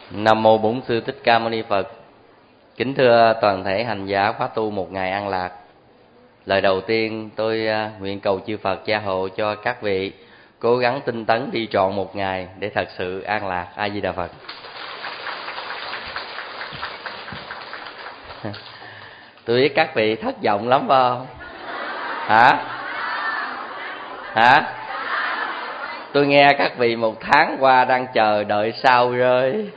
Nam mô Bổn Sư Thích Ca Mâu Ni Phật. Kính thưa toàn thể hành giả khóa tu một ngày an lạc. Lời đầu tiên tôi nguyện cầu chư Phật gia hộ cho các vị cố gắng tinh tấn đi trọn một ngày để thật sự an lạc. A Di Đà Phật. Tôi biết các vị thất vọng lắm phải không? Hả? Tôi nghe các vị một tháng qua đang chờ đợi sao rơi.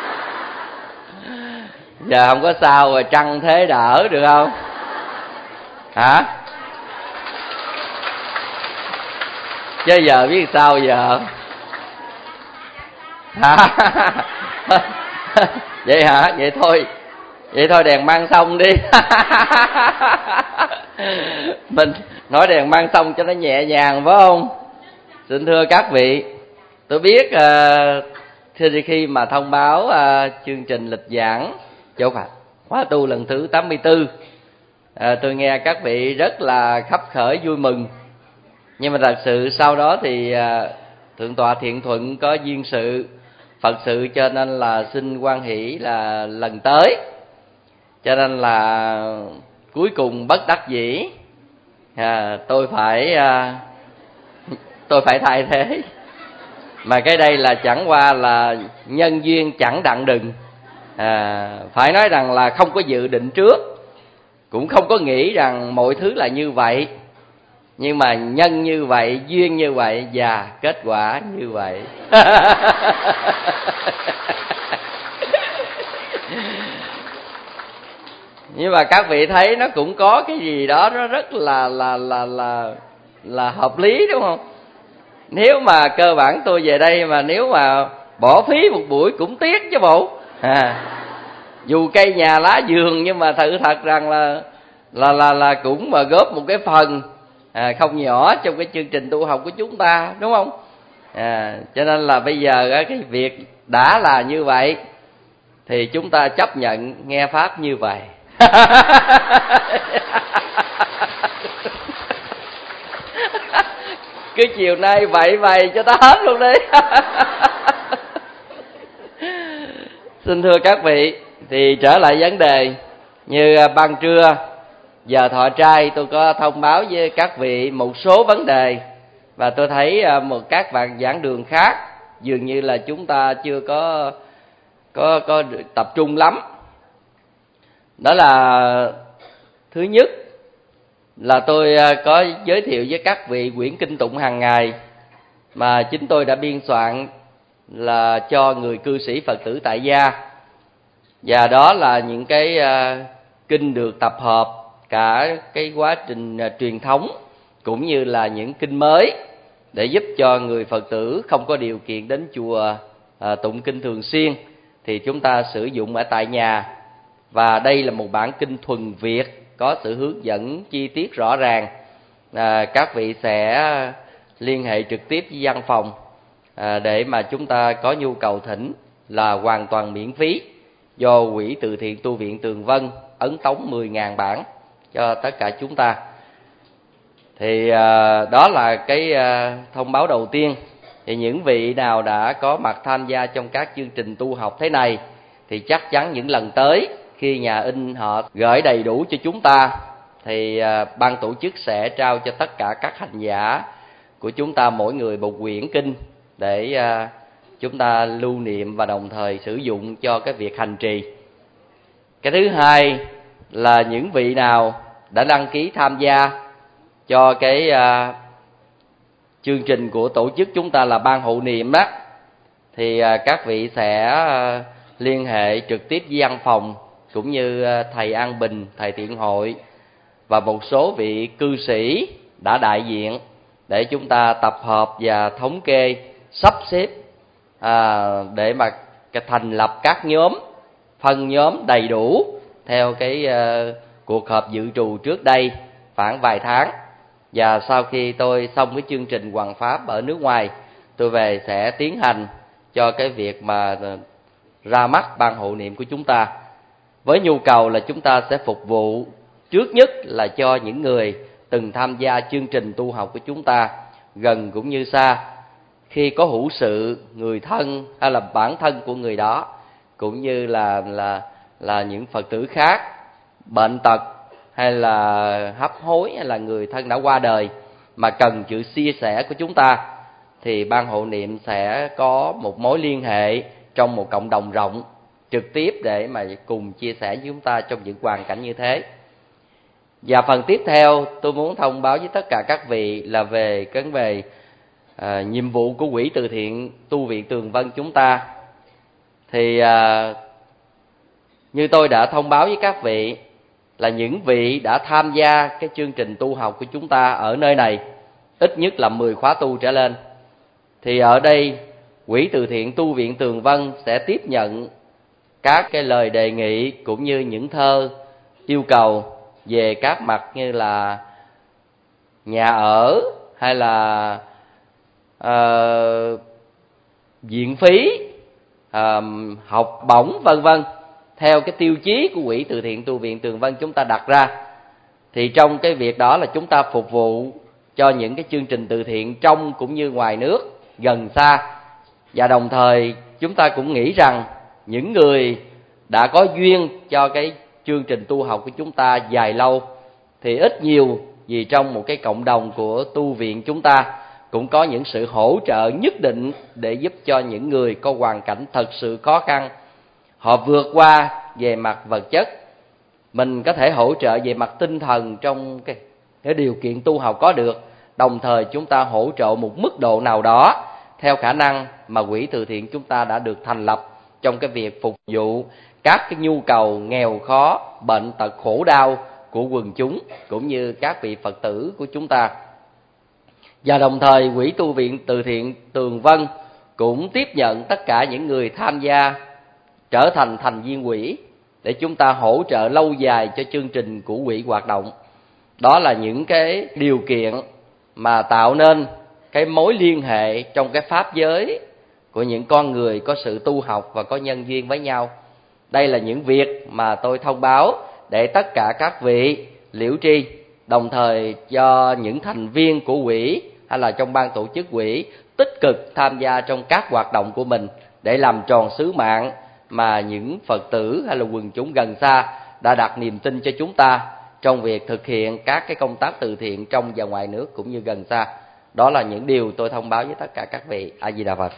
Giờ không có sao rồi, trăng thế đỡ được không? Hả? Chứ giờ biết sao giờ? Hả? Vậy hả? Vậy thôi đèn mang xong đi. Mình nói đèn mang xong cho nó nhẹ nhàng phải không? Xin thưa các vị, tôi biết khi mà thông báo chương trình lịch giảng chỗ khóa tu lần thứ 84, tôi nghe các vị rất là khấp khởi vui mừng. Nhưng mà thật sự sau đó thì Thượng tọa Thiện Thuận có duyên sự Phật sự, cho nên là xin hoan hỷ là lần tới. Cho nên là cuối cùng bất đắc dĩ tôi phải thay thế. Mà cái đây là chẳng qua là nhân duyên chẳng đặng đừng. Phải nói rằng là không có dự định trước, cũng không có nghĩ rằng mọi thứ là như vậy. Nhưng mà nhân như vậy, duyên như vậy và kết quả như vậy. Nhưng mà các vị thấy nó cũng có cái gì đó nó rất là hợp lý, đúng không? Nếu mà cơ bản tôi về đây mà nếu mà bỏ phí một buổi cũng tiếc chứ bộ. Dù cây nhà lá vườn nhưng mà thật rằng là cũng mà góp một cái phần không nhỏ trong cái chương trình tu học của chúng ta, đúng không? Cho nên là bây giờ cái việc đã là như vậy thì chúng ta chấp nhận nghe pháp như vậy. Cứ chiều nay vậy cho ta hết luôn đi. Xin thưa các vị, thì trở lại vấn đề, như ban trưa giờ thọ trai tôi có thông báo với các vị một số vấn đề, và tôi thấy các bạn giảng đường khác dường như là chúng ta chưa có tập trung lắm. Đó là thứ nhất là tôi có giới thiệu với các vị quyển kinh tụng hàng ngày mà chính tôi đã biên soạn là cho người cư sĩ Phật tử tại gia. Và đó là những cái kinh được tập hợp cả cái quá trình truyền thống cũng như là những kinh mới để giúp cho người Phật tử không có điều kiện đến chùa tụng kinh thường xuyên thì chúng ta sử dụng ở tại nhà. Và đây là một bản kinh thuần Việt có sự hướng dẫn chi tiết rõ ràng. Các vị sẽ liên hệ trực tiếp với văn phòng để mà chúng ta có nhu cầu thỉnh là hoàn toàn miễn phí, do Quỹ Từ Thiện Tu viện Tường Vân ấn tống 10.000 bản cho tất cả chúng ta. Thì đó là cái thông báo đầu tiên. Thì những vị nào đã có mặt tham gia trong các chương trình tu học thế này thì chắc chắn những lần tới khi nhà in họ gửi đầy đủ cho chúng ta thì ban tổ chức sẽ trao cho tất cả các hành giả của chúng ta mỗi người một quyển kinh để chúng ta lưu niệm và đồng thời sử dụng cho cái việc hành trì. Cái thứ hai là những vị nào đã đăng ký tham gia cho cái chương trình của tổ chức chúng ta là ban hộ niệm đó, thì các vị sẽ liên hệ trực tiếp với văn phòng cũng như thầy An Bình, thầy Thiện Hội và một số vị cư sĩ đã đại diện để chúng ta tập hợp và thống kê, sắp xếp để mà thành lập các nhóm, phân nhóm đầy đủ theo cái cuộc họp dự trù trước đây khoảng vài tháng. Và sau khi tôi xong cái chương trình hoằng pháp ở nước ngoài, tôi về sẽ tiến hành cho cái việc mà ra mắt ban hộ niệm của chúng ta, với nhu cầu là chúng ta sẽ phục vụ trước nhất là cho những người từng tham gia chương trình tu học của chúng ta, gần cũng như xa. Khi có hữu sự, người thân hay là bản thân của người đó cũng như là những Phật tử khác bệnh tật hay là hấp hối hay là người thân đã qua đời mà cần sự chia sẻ của chúng ta, thì ban hộ niệm sẽ có một mối liên hệ trong một cộng đồng rộng trực tiếp để mà cùng chia sẻ với chúng ta trong những hoàn cảnh như thế. Và phần tiếp theo tôi muốn thông báo với tất cả các vị là về nhiệm vụ của quỹ từ thiện tu viện Tường Vân chúng ta. Thì như tôi đã thông báo với các vị là những vị đã tham gia cái chương trình tu học của chúng ta ở nơi này ít nhất là 10 khóa tu trở lên, thì ở đây quỹ từ thiện tu viện Tường Vân sẽ tiếp nhận các cái lời đề nghị cũng như những thơ yêu cầu về các mặt như là nhà ở hay là viện phí, học bổng vân vân, theo cái tiêu chí của quỹ từ thiện tu viện Tường Vân chúng ta đặt ra. Thì trong cái việc đó là chúng ta phục vụ cho những cái chương trình từ thiện trong cũng như ngoài nước, gần xa. Và đồng thời chúng ta cũng nghĩ rằng những người đã có duyên cho cái chương trình tu học của chúng ta dài lâu thì ít nhiều gì trong một cái cộng đồng của tu viện chúng ta cũng có những sự hỗ trợ nhất định để giúp cho những người có hoàn cảnh thật sự khó khăn họ vượt qua về mặt vật chất. Mình có thể hỗ trợ về mặt tinh thần trong cái điều kiện tu học có được, đồng thời chúng ta hỗ trợ một mức độ nào đó theo khả năng mà quỹ từ thiện chúng ta đã được thành lập trong cái việc phục vụ các cái nhu cầu nghèo khó, bệnh tật, khổ đau của quần chúng cũng như các vị Phật tử của chúng ta. Và đồng thời quỹ tu viện từ thiện Tường Vân cũng tiếp nhận tất cả những người tham gia trở thành thành viên quỹ để chúng ta hỗ trợ lâu dài cho chương trình của quỹ hoạt động. Đó là những cái điều kiện mà tạo nên cái mối liên hệ trong cái pháp giới của những con người có sự tu học và có nhân duyên với nhau. Đây là những việc mà tôi thông báo để tất cả các vị liễu tri, đồng thời cho những thành viên của quỹ hay là trong ban tổ chức quỹ tích cực tham gia trong các hoạt động của mình để làm tròn sứ mạng mà những Phật tử hay là quần chúng gần xa đã đặt niềm tin cho chúng ta trong việc thực hiện các cái công tác từ thiện trong và ngoài nước cũng như gần xa. Đó là những điều tôi thông báo với tất cả các vị. A Di Đà Phật.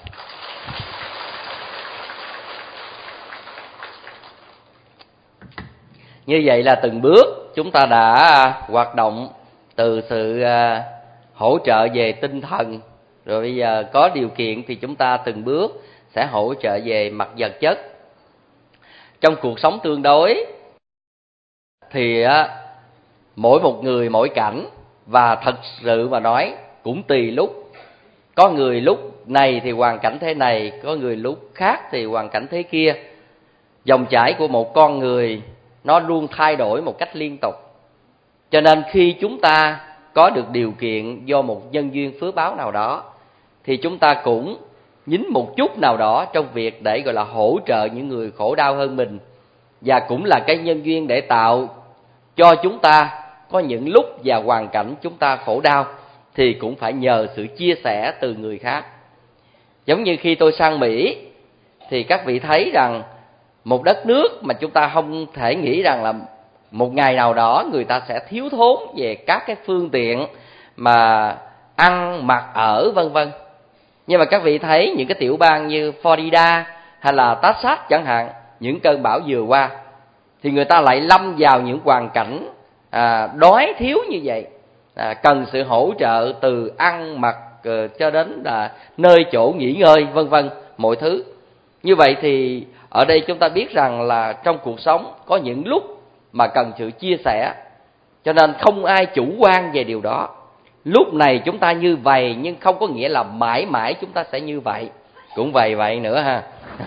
Như vậy là từng bước chúng ta đã hoạt động từ sự hỗ trợ về tinh thần, rồi bây giờ có điều kiện thì chúng ta từng bước sẽ hỗ trợ về mặt vật chất. Trong cuộc sống tương đối thì mỗi một người mỗi cảnh, và thật sự mà nói cũng tùy lúc. Có người lúc này thì hoàn cảnh thế này, có người lúc khác thì hoàn cảnh thế kia. Dòng chảy của một con người nó luôn thay đổi một cách liên tục. Cho nên khi chúng ta có được điều kiện do một nhân duyên phước báo nào đó thì chúng ta cũng nhín một chút nào đó trong việc để gọi là hỗ trợ những người khổ đau hơn mình. Và cũng là cái nhân duyên để tạo cho chúng ta có những lúc và hoàn cảnh chúng ta khổ đau thì cũng phải nhờ sự chia sẻ từ người khác. Giống như khi tôi sang Mỹ thì các vị thấy rằng một đất nước mà chúng ta không thể nghĩ rằng là một ngày nào đó người ta sẽ thiếu thốn về các cái phương tiện mà ăn, mặc, ở vân vân. Nhưng mà các vị thấy những cái tiểu bang như Florida hay là Texas chẳng hạn, những cơn bão vừa qua thì người ta lại lâm vào những hoàn cảnh đói thiếu như vậy, cần sự hỗ trợ từ ăn, mặc cho đến là nơi chỗ nghỉ ngơi vân vân, mọi thứ. Như vậy thì ở đây chúng ta biết rằng là trong cuộc sống có những lúc mà cần sự chia sẻ, cho nên không ai chủ quan về điều đó. Lúc này chúng ta như vậy nhưng không có nghĩa là mãi mãi chúng ta sẽ như vậy, cũng vậy nữa ha.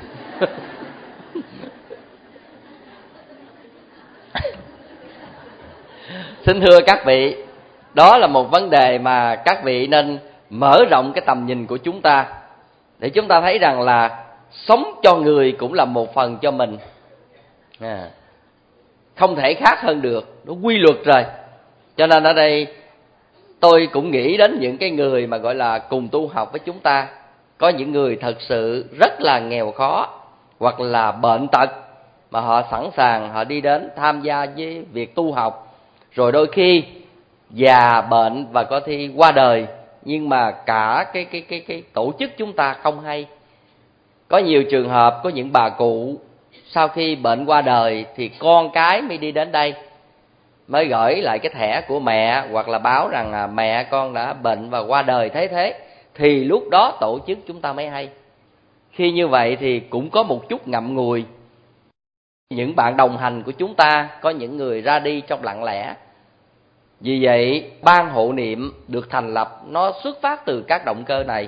Xin thưa các vị, đó là một vấn đề mà các vị nên mở rộng cái tầm nhìn của chúng ta, để chúng ta thấy rằng là sống cho người cũng là một phần cho mình, không thể khác hơn được, nó quy luật rồi. Cho nên ở đây tôi cũng nghĩ đến những cái người mà gọi là cùng tu học với chúng ta. Có những người thật sự rất là nghèo khó, hoặc là bệnh tật mà họ sẵn sàng họ đi đến tham gia với việc tu học, rồi đôi khi già bệnh và có thi qua đời, nhưng mà cả cái tổ chức chúng ta không hay. Có nhiều trường hợp có những bà cụ sau khi bệnh qua đời thì con cái mới đi đến đây, mới gửi lại cái thẻ của mẹ hoặc là báo rằng mẹ con đã bệnh và qua đời thế, thì lúc đó tổ chức chúng ta mới hay. Khi như vậy thì cũng có một chút ngậm ngùi. Những bạn đồng hành của chúng ta có những người ra đi trong lặng lẽ. Vì vậy ban hộ niệm được thành lập nó xuất phát từ các động cơ này.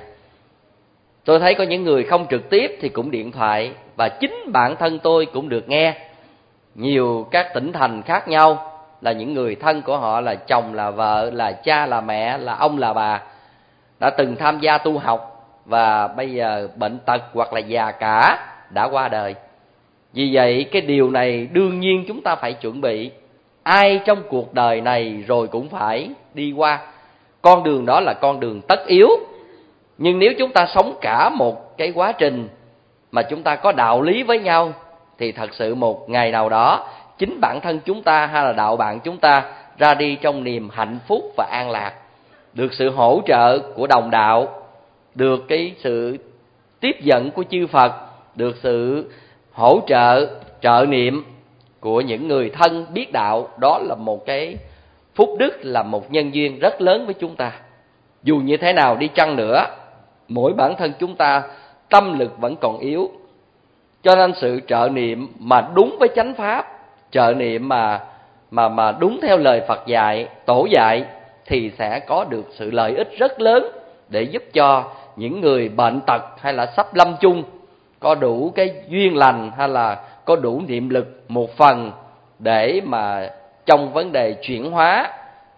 Tôi thấy có những người không trực tiếp thì cũng điện thoại, và chính bản thân tôi cũng được nghe. Nhiều các tỉnh thành khác nhau là những người thân của họ, là chồng, là vợ, là cha, là mẹ, là ông, là bà, đã từng tham gia tu học và bây giờ bệnh tật hoặc là già cả đã qua đời. Vì vậy cái điều này đương nhiên chúng ta phải chuẩn bị. Ai trong cuộc đời này rồi cũng phải đi qua. Con đường đó là con đường tất yếu. Nhưng nếu chúng ta sống cả một cái quá trình mà chúng ta có đạo lý với nhau, thì thật sự một ngày nào đó chính bản thân chúng ta hay là đạo bạn chúng ta ra đi trong niềm hạnh phúc và an lạc, được sự hỗ trợ của đồng đạo, được cái sự tiếp dẫn của chư Phật, được sự hỗ trợ trợ niệm của những người thân biết đạo. Đó là một cái phúc đức, là một nhân duyên rất lớn với chúng ta. Dù như thế nào đi chăng nữa, mỗi bản thân chúng ta tâm lực vẫn còn yếu, cho nên sự trợ niệm mà đúng với chánh pháp, trợ niệm mà đúng theo lời Phật dạy, tổ dạy, thì sẽ có được sự lợi ích rất lớn để giúp cho những người bệnh tật hay là sắp lâm chung có đủ cái duyên lành, hay là có đủ niệm lực một phần để mà trong vấn đề chuyển hóa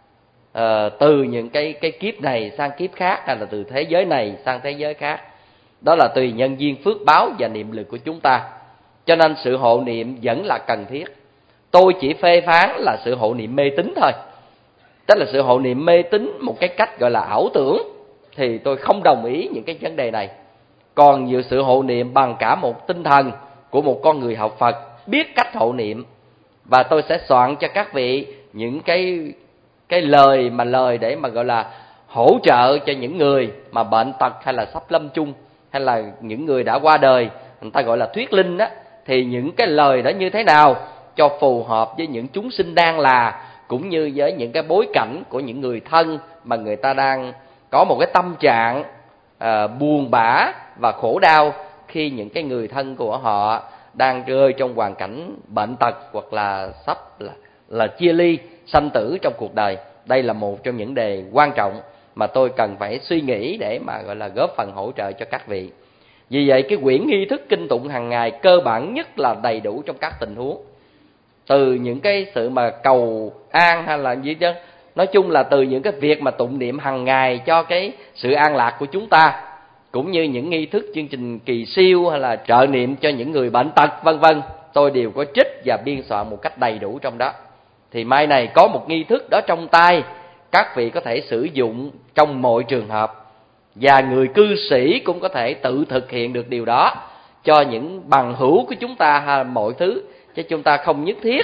từ những cái kiếp này sang kiếp khác, hay là từ thế giới này sang thế giới khác. Đó là tùy nhân duyên phước báo và niệm lực của chúng ta. Cho nên sự hộ niệm vẫn là cần thiết. Tôi chỉ phê phán là sự hộ niệm mê tín thôi. Tức là sự hộ niệm mê tín một cái cách gọi là ảo tưởng, thì tôi không đồng ý những cái vấn đề này. Còn nhiều sự hộ niệm bằng cả một tinh thần của một con người học Phật, biết cách hộ niệm. Và tôi sẽ soạn cho các vị những cái lời để mà gọi là hỗ trợ cho những người mà bệnh tật hay là sắp lâm chung, hay là những người đã qua đời, người ta gọi là thuyết linh đó. Thì những cái lời đó như thế nào cho phù hợp với những chúng sinh đang là, cũng như với những cái bối cảnh của những người thân mà người ta đang có một cái tâm trạng buồn bã và khổ đau khi những cái người thân của họ đang rơi trong hoàn cảnh bệnh tật hoặc là sắp là chia ly sanh tử trong cuộc đời. Đây là một trong những đề quan trọng mà tôi cần phải suy nghĩ để mà gọi là góp phần hỗ trợ cho các vị. Vì vậy cái quyển nghi thức kinh tụng hàng ngày cơ bản nhất là đầy đủ trong các tình huống, từ những cái sự mà cầu an hay là gì chứ, nói chung là từ những cái việc mà tụng niệm hàng ngày cho cái sự an lạc của chúng ta, cũng như những nghi thức chương trình kỳ siêu hay là trợ niệm cho những người bệnh tật vân vân, tôi đều có trích và biên soạn một cách đầy đủ trong đó. Thì mai này có một nghi thức đó trong tay, các vị có thể sử dụng trong mọi trường hợp, và người cư sĩ cũng có thể tự thực hiện được điều đó cho những bằng hữu của chúng ta hay mọi thứ, chứ chúng ta không nhất thiết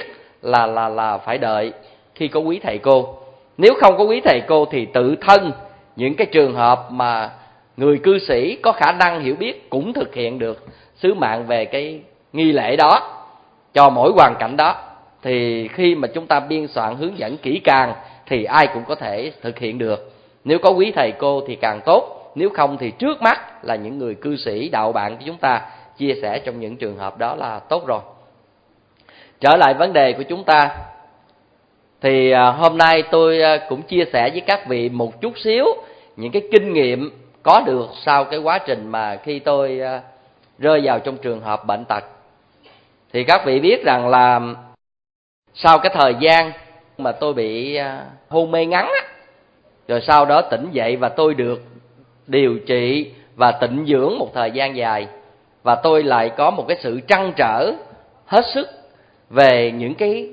là phải đợi khi có quý thầy cô. Nếu không có quý thầy cô thì tự thân những cái trường hợp mà người cư sĩ có khả năng hiểu biết cũng thực hiện được sứ mạng về cái nghi lễ đó cho mỗi hoàn cảnh đó. Thì khi mà chúng ta biên soạn hướng dẫn kỹ càng thì ai cũng có thể thực hiện được. Nếu có quý thầy cô thì càng tốt, nếu không thì trước mắt là những người cư sĩ đạo bạn của chúng ta chia sẻ trong những trường hợp đó là tốt rồi. Trở lại vấn đề của chúng ta, thì hôm nay tôi cũng chia sẻ với các vị một chút xíu những cái kinh nghiệm có được sau cái quá trình mà khi tôi rơi vào trong trường hợp bệnh tật. Thì các vị biết rằng là sau cái thời gian mà tôi bị hôn mê ngắn á, rồi sau đó tỉnh dậy và tôi được điều trị và tịnh dưỡng một thời gian dài, và tôi lại có một cái sự trăn trở hết sức về những cái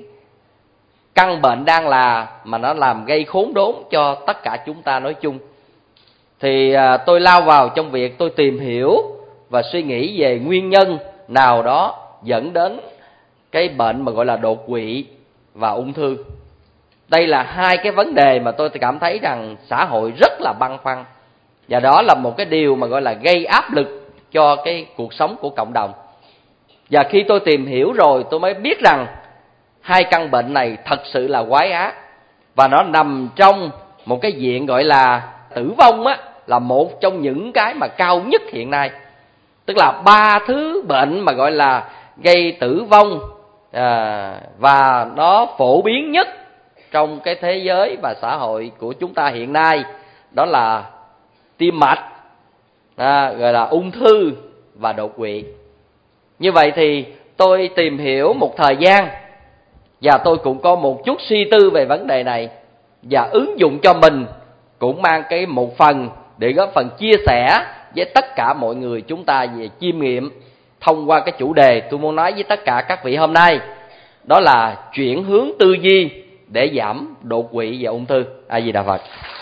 căn bệnh đang là mà nó làm gây khốn đốn cho tất cả chúng ta nói chung. Thì tôi lao vào trong việc tôi tìm hiểu và suy nghĩ về nguyên nhân nào đó dẫn đến cái bệnh mà gọi là đột quỵ và ung thư. Đây là hai cái vấn đề mà tôi cảm thấy rằng xã hội rất là băn khoăn, và đó là một cái điều mà gọi là gây áp lực cho cái cuộc sống của cộng đồng. Và khi tôi tìm hiểu rồi, tôi mới biết rằng hai căn bệnh này thật sự là quái ác, và nó nằm trong một cái diện gọi là tử vong á, là một trong những cái mà cao nhất hiện nay. Tức là 3 thứ bệnh mà gọi là gây tử vong và nó phổ biến nhất trong cái thế giới và xã hội của chúng ta hiện nay, đó là tim mạch, gọi là ung thư và đột quỵ. Như vậy thì tôi tìm hiểu một thời gian, và tôi cũng có một chút suy tư về vấn đề này, và ứng dụng cho mình, cũng mang cái một phần để góp phần chia sẻ với tất cả mọi người chúng ta về chiêm nghiệm thông qua cái chủ đề tôi muốn nói với tất cả các vị hôm nay, đó là chuyển hướng tư duy để giảm đột quỵ và ung thư. A Di Đà Phật.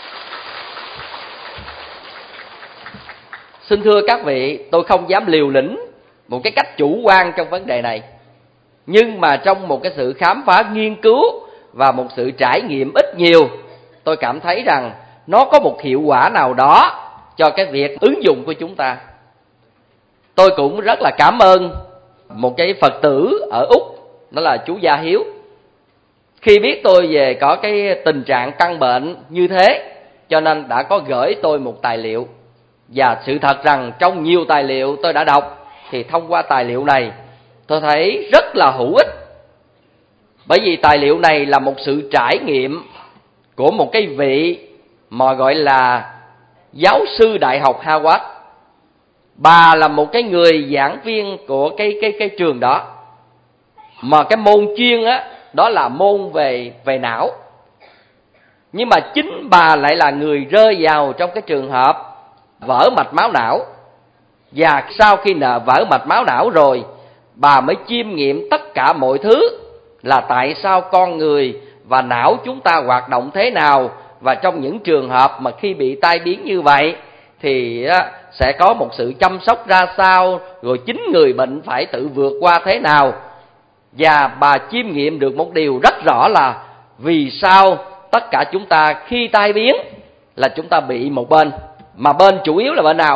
Xin thưa các vị, tôi không dám liều lĩnh một cái cách chủ quan trong vấn đề này, nhưng mà trong một cái sự khám phá nghiên cứu và một sự trải nghiệm ít nhiều, tôi cảm thấy rằng nó có một hiệu quả nào đó cho cái việc ứng dụng của chúng ta. Tôi cũng rất là cảm ơn một cái Phật tử ở Úc, đó là chú Gia Hiếu. Khi biết tôi về có cái tình trạng căn bệnh như thế, cho nên đã có gửi tôi một tài liệu. Và sự thật rằng trong nhiều tài liệu tôi đã đọc, thì thông qua tài liệu này tôi thấy rất là hữu ích. Bởi vì tài liệu này là một sự trải nghiệm của một cái vị mà gọi là giáo sư đại học Harvard. Bà là một cái người giảng viên của cái trường đó, mà cái môn chuyên á, đó là môn về não. Nhưng mà chính bà lại là người rơi vào trong cái trường hợp vỡ mạch máu não. Và sau khi vỡ mạch máu não rồi, bà mới chiêm nghiệm tất cả mọi thứ, là tại sao con người và não chúng ta hoạt động thế nào, và trong những trường hợp mà khi bị tai biến như vậy thì sẽ có một sự chăm sóc ra sao, rồi chính người bệnh phải tự vượt qua thế nào. Và bà chiêm nghiệm được một điều rất rõ là vì sao tất cả chúng ta khi tai biến là chúng ta bị một bên, mà bên chủ yếu là bên nào?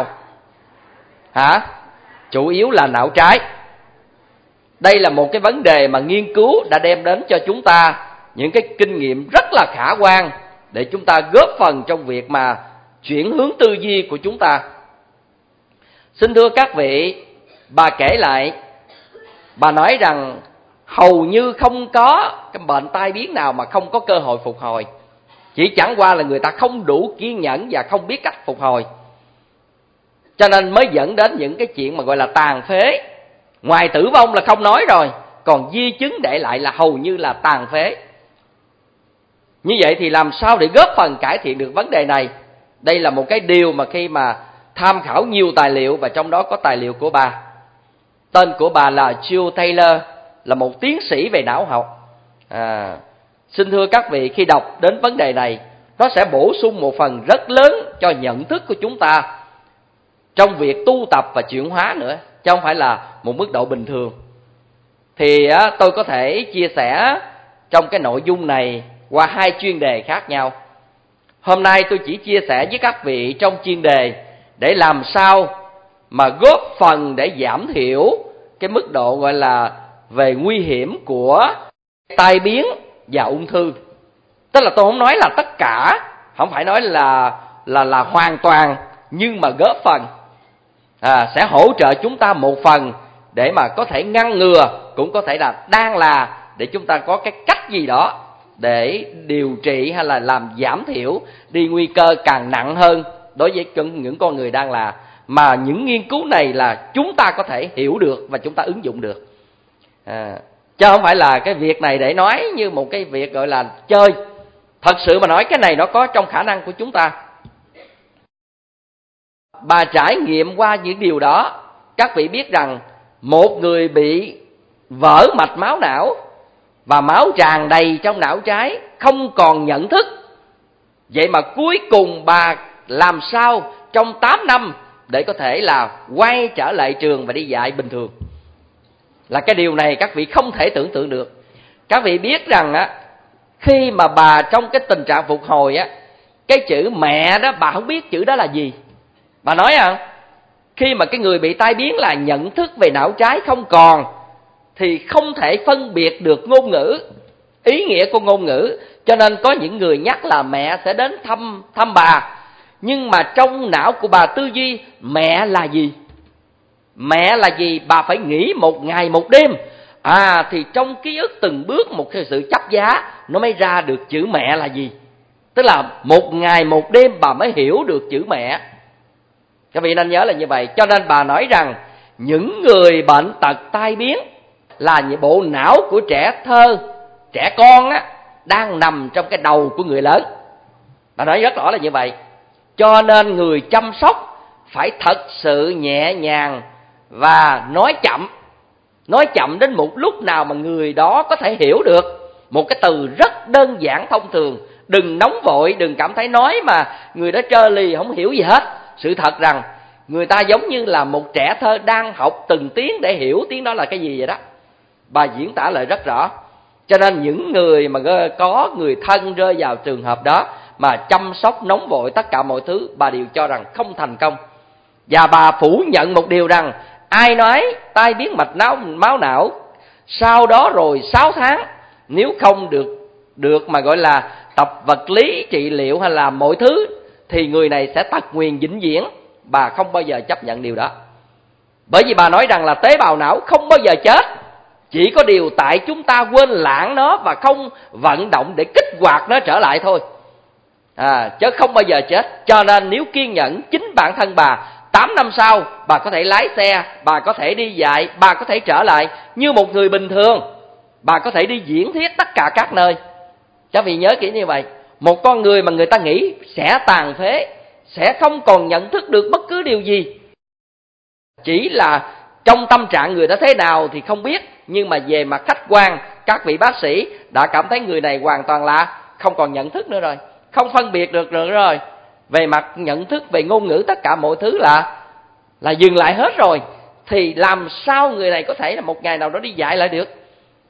Chủ yếu là não trái. Đây là một cái vấn đề mà nghiên cứu đã đem đến cho chúng ta những cái kinh nghiệm rất là khả quan để chúng ta góp phần trong việc mà chuyển hướng tư duy của chúng ta. Xin thưa các vị, bà kể lại, bà nói rằng hầu như không có cái bệnh tai biến nào mà không có cơ hội phục hồi. Chỉ chẳng qua là người ta không đủ kiên nhẫn và không biết cách phục hồi, cho nên mới dẫn đến những cái chuyện mà gọi là tàn phế. Ngoài tử vong là không nói rồi, còn di chứng để lại là hầu như là tàn phế. Như vậy thì làm sao để góp phần cải thiện được vấn đề này? Đây là một cái điều mà khi mà tham khảo nhiều tài liệu, và trong đó có tài liệu của bà. Tên của bà là Jill Taylor, là một tiến sĩ về não học. Xin thưa các vị, khi đọc đến vấn đề này, nó sẽ bổ sung một phần rất lớn cho nhận thức của chúng ta trong việc tu tập và chuyển hóa nữa, chứ không phải là một mức độ bình thường. Thì tôi có thể chia sẻ trong cái nội dung này qua hai chuyên đề khác nhau. Hôm nay tôi chỉ chia sẻ với các vị trong chuyên đề để làm sao mà góp phần để giảm thiểu cái mức độ gọi là về nguy hiểm của tai biến và ung thư. Tức là tôi không nói là tất cả, không phải nói là hoàn toàn, nhưng mà góp phần sẽ hỗ trợ chúng ta một phần để mà có thể ngăn ngừa, cũng có thể là đang là để chúng ta có cái cách gì đó để điều trị hay là làm giảm thiểu đi nguy cơ càng nặng hơn đối với những con người đang là. Mà những nghiên cứu này là chúng ta có thể hiểu được và chúng ta ứng dụng được, chứ không phải là cái việc này để nói như một cái việc gọi là chơi. Thật sự mà nói, cái này nó có trong khả năng của chúng ta. Bà trải nghiệm qua những điều đó, các vị biết rằng một người bị vỡ mạch máu não và máu tràn đầy trong não trái, không còn nhận thức. Vậy mà cuối cùng bà làm sao trong 8 năm để có thể là quay trở lại trường và đi dạy bình thường. Là cái điều này các vị không thể tưởng tượng được. Các vị biết rằng á, khi mà bà trong cái tình trạng phục hồi á, cái chữ mẹ đó bà không biết chữ đó là gì. Bà nói không, khi mà cái người bị tai biến là nhận thức về não trái không còn, thì không thể phân biệt được ngôn ngữ, ý nghĩa của ngôn ngữ. Cho nên có những người nhắc là mẹ sẽ đến thăm bà, nhưng mà trong não của bà tư duy mẹ là gì? Mẹ là gì? Bà phải nghĩ một ngày một đêm. Thì trong ký ức từng bước một cái sự chấp giá, nó mới ra được chữ mẹ là gì. Tức là một ngày một đêm bà mới hiểu được chữ mẹ. Các vị nên nhớ là như vậy. Cho nên bà nói rằng những người bệnh tật tai biến là những bộ não của trẻ thơ, trẻ con á, đang nằm trong cái đầu của người lớn. Bà nói rất rõ là như vậy. Cho nên người chăm sóc phải thật sự nhẹ nhàng và nói chậm đến một lúc nào mà người đó có thể hiểu được. Một cái từ rất đơn giản thông thường. Đừng nóng vội, đừng cảm thấy nói mà người đó trơ lì không hiểu gì hết. Sự thật rằng người ta giống như là một trẻ thơ đang học từng tiếng để hiểu tiếng đó là cái gì vậy đó. Bà diễn tả lại rất rõ. Cho nên những người mà có người thân rơi vào trường hợp đó mà chăm sóc nóng vội tất cả mọi thứ, bà đều cho rằng không thành công. Và bà phủ nhận một điều rằng ai nói tai biến mạch máu não sau đó rồi 6 tháng nếu không được mà gọi là tập vật lý trị liệu hay là mọi thứ thì người này sẽ tật nguyền vĩnh viễn. Bà không bao giờ chấp nhận điều đó. Bởi vì bà nói rằng là tế bào não không bao giờ chết, chỉ có điều tại chúng ta quên lãng nó và không vận động để kích hoạt nó trở lại thôi. Chứ không bao giờ chết. Cho nên nếu kiên nhẫn, chính bản thân bà 8 năm sau bà có thể lái xe, bà có thể đi dạy, bà có thể trở lại như một người bình thường, bà có thể đi diễn thuyết tất cả các nơi. Các vị nhớ kỹ như vậy. Một con người mà người ta nghĩ sẽ tàn phế, sẽ không còn nhận thức được bất cứ điều gì, chỉ là trong tâm trạng người đó thế nào thì không biết, nhưng mà về mặt khách quan, các vị bác sĩ đã cảm thấy người này hoàn toàn là không còn nhận thức nữa rồi, không phân biệt được nữa rồi. Về mặt nhận thức, về ngôn ngữ, tất cả mọi thứ là dừng lại hết rồi. Thì làm sao người này có thể là một ngày nào đó đi dạy lại được?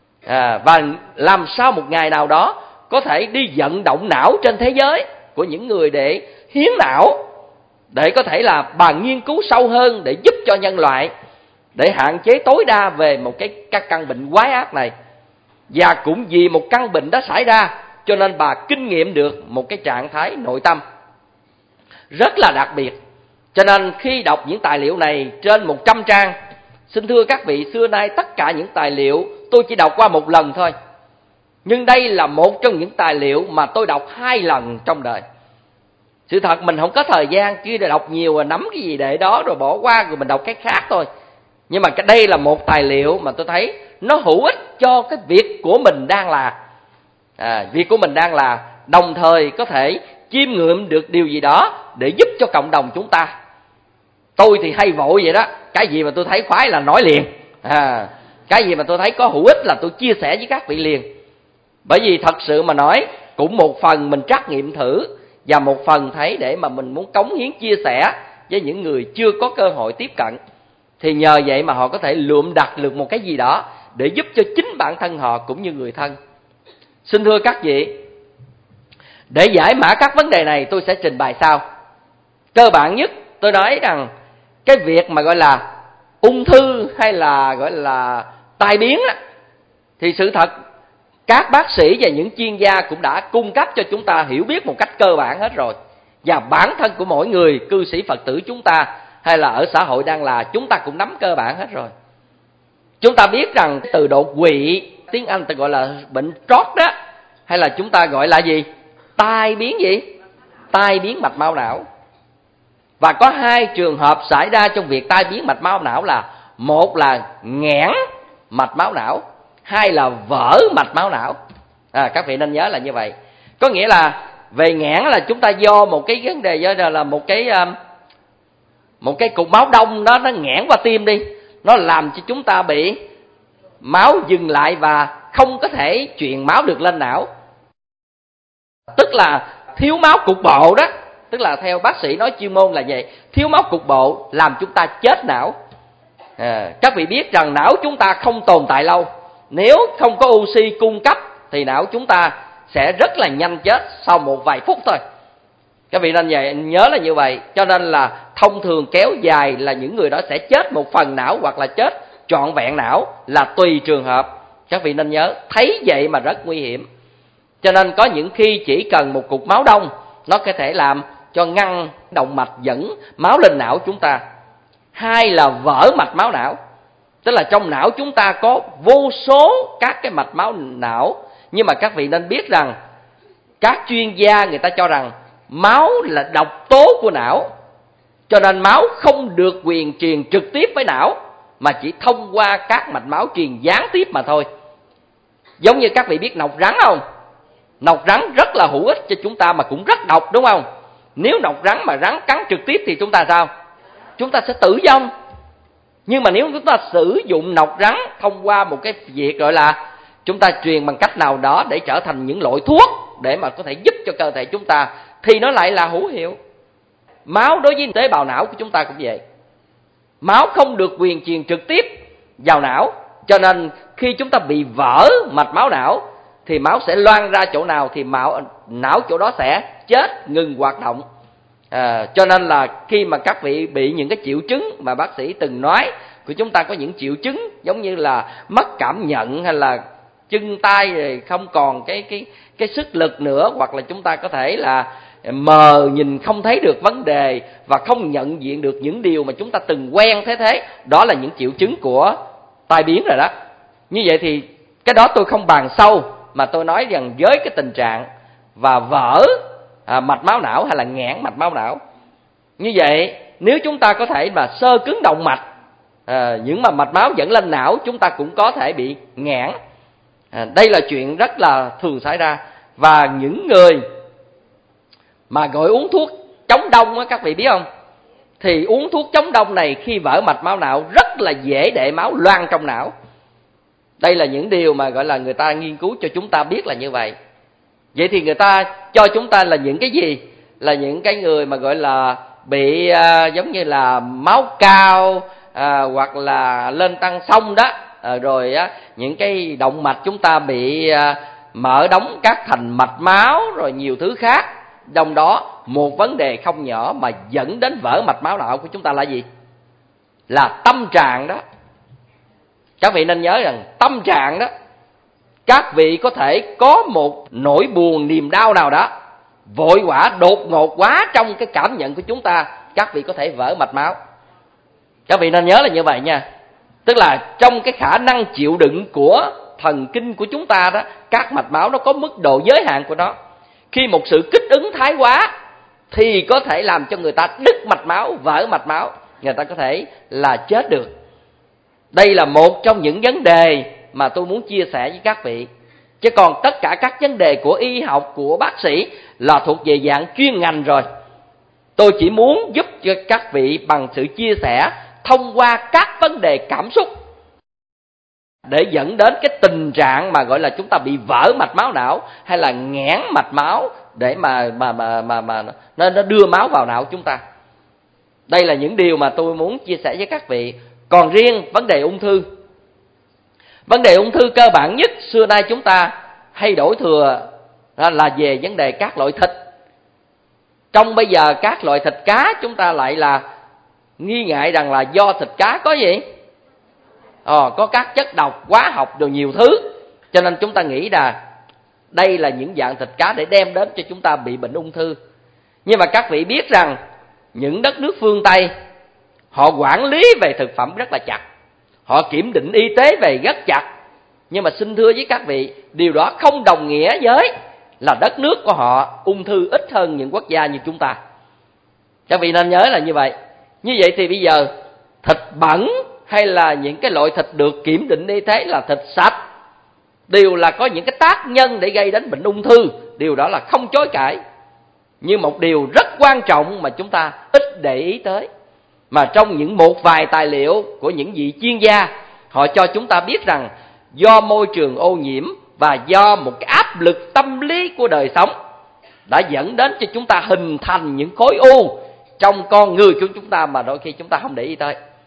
Và làm sao một ngày nào đó có thể đi vận động não trên thế giới của những người để hiến não, để có thể là bà nghiên cứu sâu hơn để giúp cho nhân loại, để hạn chế tối đa về một cái căn bệnh quái ác này. Và cũng vì một căn bệnh đó xảy ra cho nên bà kinh nghiệm được một cái trạng thái nội tâm rất là đặc biệt. Cho nên khi đọc những tài liệu này trên 100 trang, xin thưa các vị, xưa nay tất cả những tài liệu tôi chỉ đọc qua một lần thôi. Nhưng đây là một trong những tài liệu mà tôi đọc 2 lần trong đời. Sự thật mình không có thời gian kia để đọc nhiều, rồi nắm cái gì để đó rồi bỏ qua rồi mình đọc cái khác thôi. Nhưng mà đây là một tài liệu mà tôi thấy nó hữu ích cho cái việc của mình đang là. Việc của mình đang là, đồng thời có thể chiêm ngưỡng được điều gì đó để giúp cho cộng đồng chúng ta. Tôi thì hay vội vậy đó, cái gì mà tôi thấy khoái là nói liền. Cái gì mà tôi thấy có hữu ích là tôi chia sẻ với các vị liền. Bởi vì thật sự mà nói, cũng một phần mình trắc nghiệm thử, và một phần thấy để mà mình muốn cống hiến chia sẻ với những người chưa có cơ hội tiếp cận. Thì nhờ vậy mà họ có thể lượm đặt được một cái gì đó để giúp cho chính bản thân họ cũng như người thân. Xin thưa các vị, để giải mã các vấn đề này tôi sẽ trình bày sau. Cơ bản nhất tôi nói rằng cái việc mà gọi là ung thư hay là gọi là tai biến á, thì sự thật các bác sĩ và những chuyên gia cũng đã cung cấp cho chúng ta hiểu biết một cách cơ bản hết rồi. Và bản thân của mỗi người, cư sĩ Phật tử chúng ta hay là ở xã hội đang là, chúng ta cũng nắm cơ bản hết rồi. Chúng ta biết rằng từ đột quỵ, tiếng Anh ta gọi là bệnh stroke đó, hay là chúng ta gọi là gì? Tai biến gì? Tai biến mạch máu não. Và có 2 trường hợp xảy ra trong việc tai biến mạch máu não là: một là nghẽn mạch máu não, 2 là vỡ mạch máu não. Các vị nên nhớ là như vậy. Có nghĩa là về nghẽn là chúng ta do một cái vấn đề, do là một cái cục máu đông đó nó nghẽn qua tim đi, nó làm cho chúng ta bị máu dừng lại và không có thể truyền máu được lên não. Tức là thiếu máu cục bộ đó. Tức là theo bác sĩ nói chuyên môn là vậy, thiếu máu cục bộ làm chúng ta chết não. Các vị biết rằng não chúng ta không tồn tại lâu. Nếu không có oxy cung cấp thì não chúng ta sẽ rất là nhanh chết sau một vài phút thôi. Các vị nên nhớ là như vậy. Cho nên là thông thường kéo dài là những người đó sẽ chết một phần não hoặc là chết trọn vẹn não, là tùy trường hợp. Các vị nên nhớ, thấy vậy mà rất nguy hiểm. Cho nên có những khi chỉ cần một cục máu đông, nó có thể làm cho ngăn động mạch dẫn máu lên não chúng ta. Hai là vỡ mạch máu não. Tức là trong não chúng ta có vô số các cái mạch máu não. Nhưng mà các vị nên biết rằng các chuyên gia người ta cho rằng máu là độc tố của não. Cho nên máu không được quyền truyền trực tiếp với não, mà chỉ thông qua các mạch máu truyền gián tiếp mà thôi. Giống như các vị biết nọc rắn không? Nọc rắn rất là hữu ích cho chúng ta mà cũng rất độc, đúng không? Nếu nọc rắn mà rắn cắn trực tiếp thì chúng ta sao? Chúng ta sẽ tử vong. Nhưng mà nếu chúng ta sử dụng nọc rắn thông qua một cái việc gọi là chúng ta truyền bằng cách nào đó để trở thành những loại thuốc để mà có thể giúp cho cơ thể chúng ta, thì nó lại là hữu hiệu. Máu đối với tế bào não của chúng ta cũng vậy. Máu không được quyền truyền trực tiếp vào não, cho nên khi chúng ta bị vỡ mạch máu não thì máu sẽ loang ra chỗ nào thì não chỗ đó sẽ chết, ngừng hoạt động. Cho nên là khi mà các vị bị những cái triệu chứng mà bác sĩ từng nói của chúng ta, có những triệu chứng giống như là mất cảm nhận, hay là chân tay rồi không còn cái sức lực nữa, hoặc là chúng ta có thể là mờ, nhìn không thấy được vấn đề và không nhận diện được những điều mà chúng ta từng quen thế. Đó là những triệu chứng của tai biến rồi đó. Như vậy thì cái đó tôi không bàn sâu, mà tôi nói rằng với cái tình trạng và vỡ mạch máu não hay là nghẽn mạch máu não, như vậy nếu chúng ta có thể mà sơ cứng động mạch, những mà mạch máu dẫn lên não chúng ta cũng có thể bị nghẽn. Đây là chuyện rất là thường xảy ra. Và những người mà gọi uống thuốc chống đông á, các vị biết không? Thì uống thuốc chống đông này khi vỡ mạch máu não rất là dễ để máu loang trong não. Đây là những điều mà gọi là người ta nghiên cứu cho chúng ta biết là như vậy. Vậy thì người ta cho chúng ta là những cái gì? Là những cái người mà gọi là bị giống như là máu cao, hoặc là lên tăng xong đó, rồi những cái động mạch chúng ta bị mở đóng các thành mạch máu, rồi nhiều thứ khác. Trong đó một vấn đề không nhỏ mà dẫn đến vỡ mạch máu não của chúng ta là gì? Là tâm trạng đó. Các vị nên nhớ rằng tâm trạng đó, các vị có thể có một nỗi buồn, niềm đau nào đó vội vã, đột ngột quá trong cái cảm nhận của chúng ta, các vị có thể vỡ mạch máu. Các vị nên nhớ là như vậy nha. Tức là trong cái khả năng chịu đựng của thần kinh của chúng ta đó, các mạch máu nó có mức độ giới hạn của nó. Khi một sự kích ứng thái quá thì có thể làm cho người ta đứt mạch máu, vỡ mạch máu, người ta có thể là chết được. Đây là một trong những vấn đề mà tôi muốn chia sẻ với các vị. Chứ còn tất cả các vấn đề của y học, của bác sĩ là thuộc về dạng chuyên ngành rồi. Tôi chỉ muốn giúp cho các vị bằng sự chia sẻ thông qua các vấn đề cảm xúc để dẫn đến cái tình trạng mà gọi là chúng ta bị vỡ mạch máu não hay là nghẽn mạch máu để mà nó đưa máu vào não chúng ta. Đây là những điều mà tôi muốn chia sẻ với các vị. Còn riêng vấn đề ung thư, vấn đề ung thư cơ bản nhất xưa nay chúng ta hay đổ thừa là về vấn đề các loại thịt. Trong bây giờ các loại thịt cá chúng ta lại là nghi ngại rằng là do thịt cá có gì? Có các chất độc, hóa học rồi nhiều thứ. Cho nên chúng ta nghĩ là đây là những dạng thịt cá để đem đến cho chúng ta bị bệnh ung thư. Nhưng mà các vị biết rằng những đất nước phương Tây, họ quản lý về thực phẩm rất là chặt, họ kiểm định y tế về rất chặt. Nhưng mà xin thưa với các vị, điều đó không đồng nghĩa với là đất nước của họ ung thư ít hơn những quốc gia như chúng ta. Các vị nên nhớ là như vậy. Như vậy thì bây giờ thịt bẩn hay là những cái loại thịt được kiểm định y tế là thịt sạch đều là có những cái tác nhân để gây đến bệnh ung thư. Điều đó là không chối cãi. Nhưng một điều rất quan trọng mà chúng ta ít để ý tới, mà trong những một vài tài liệu của những vị chuyên gia, họ cho chúng ta biết rằng do môi trường ô nhiễm và do một cái áp lực tâm lý của đời sống đã dẫn đến cho chúng ta hình thành những khối u trong con người của chúng ta mà đôi khi chúng ta không để ý tới.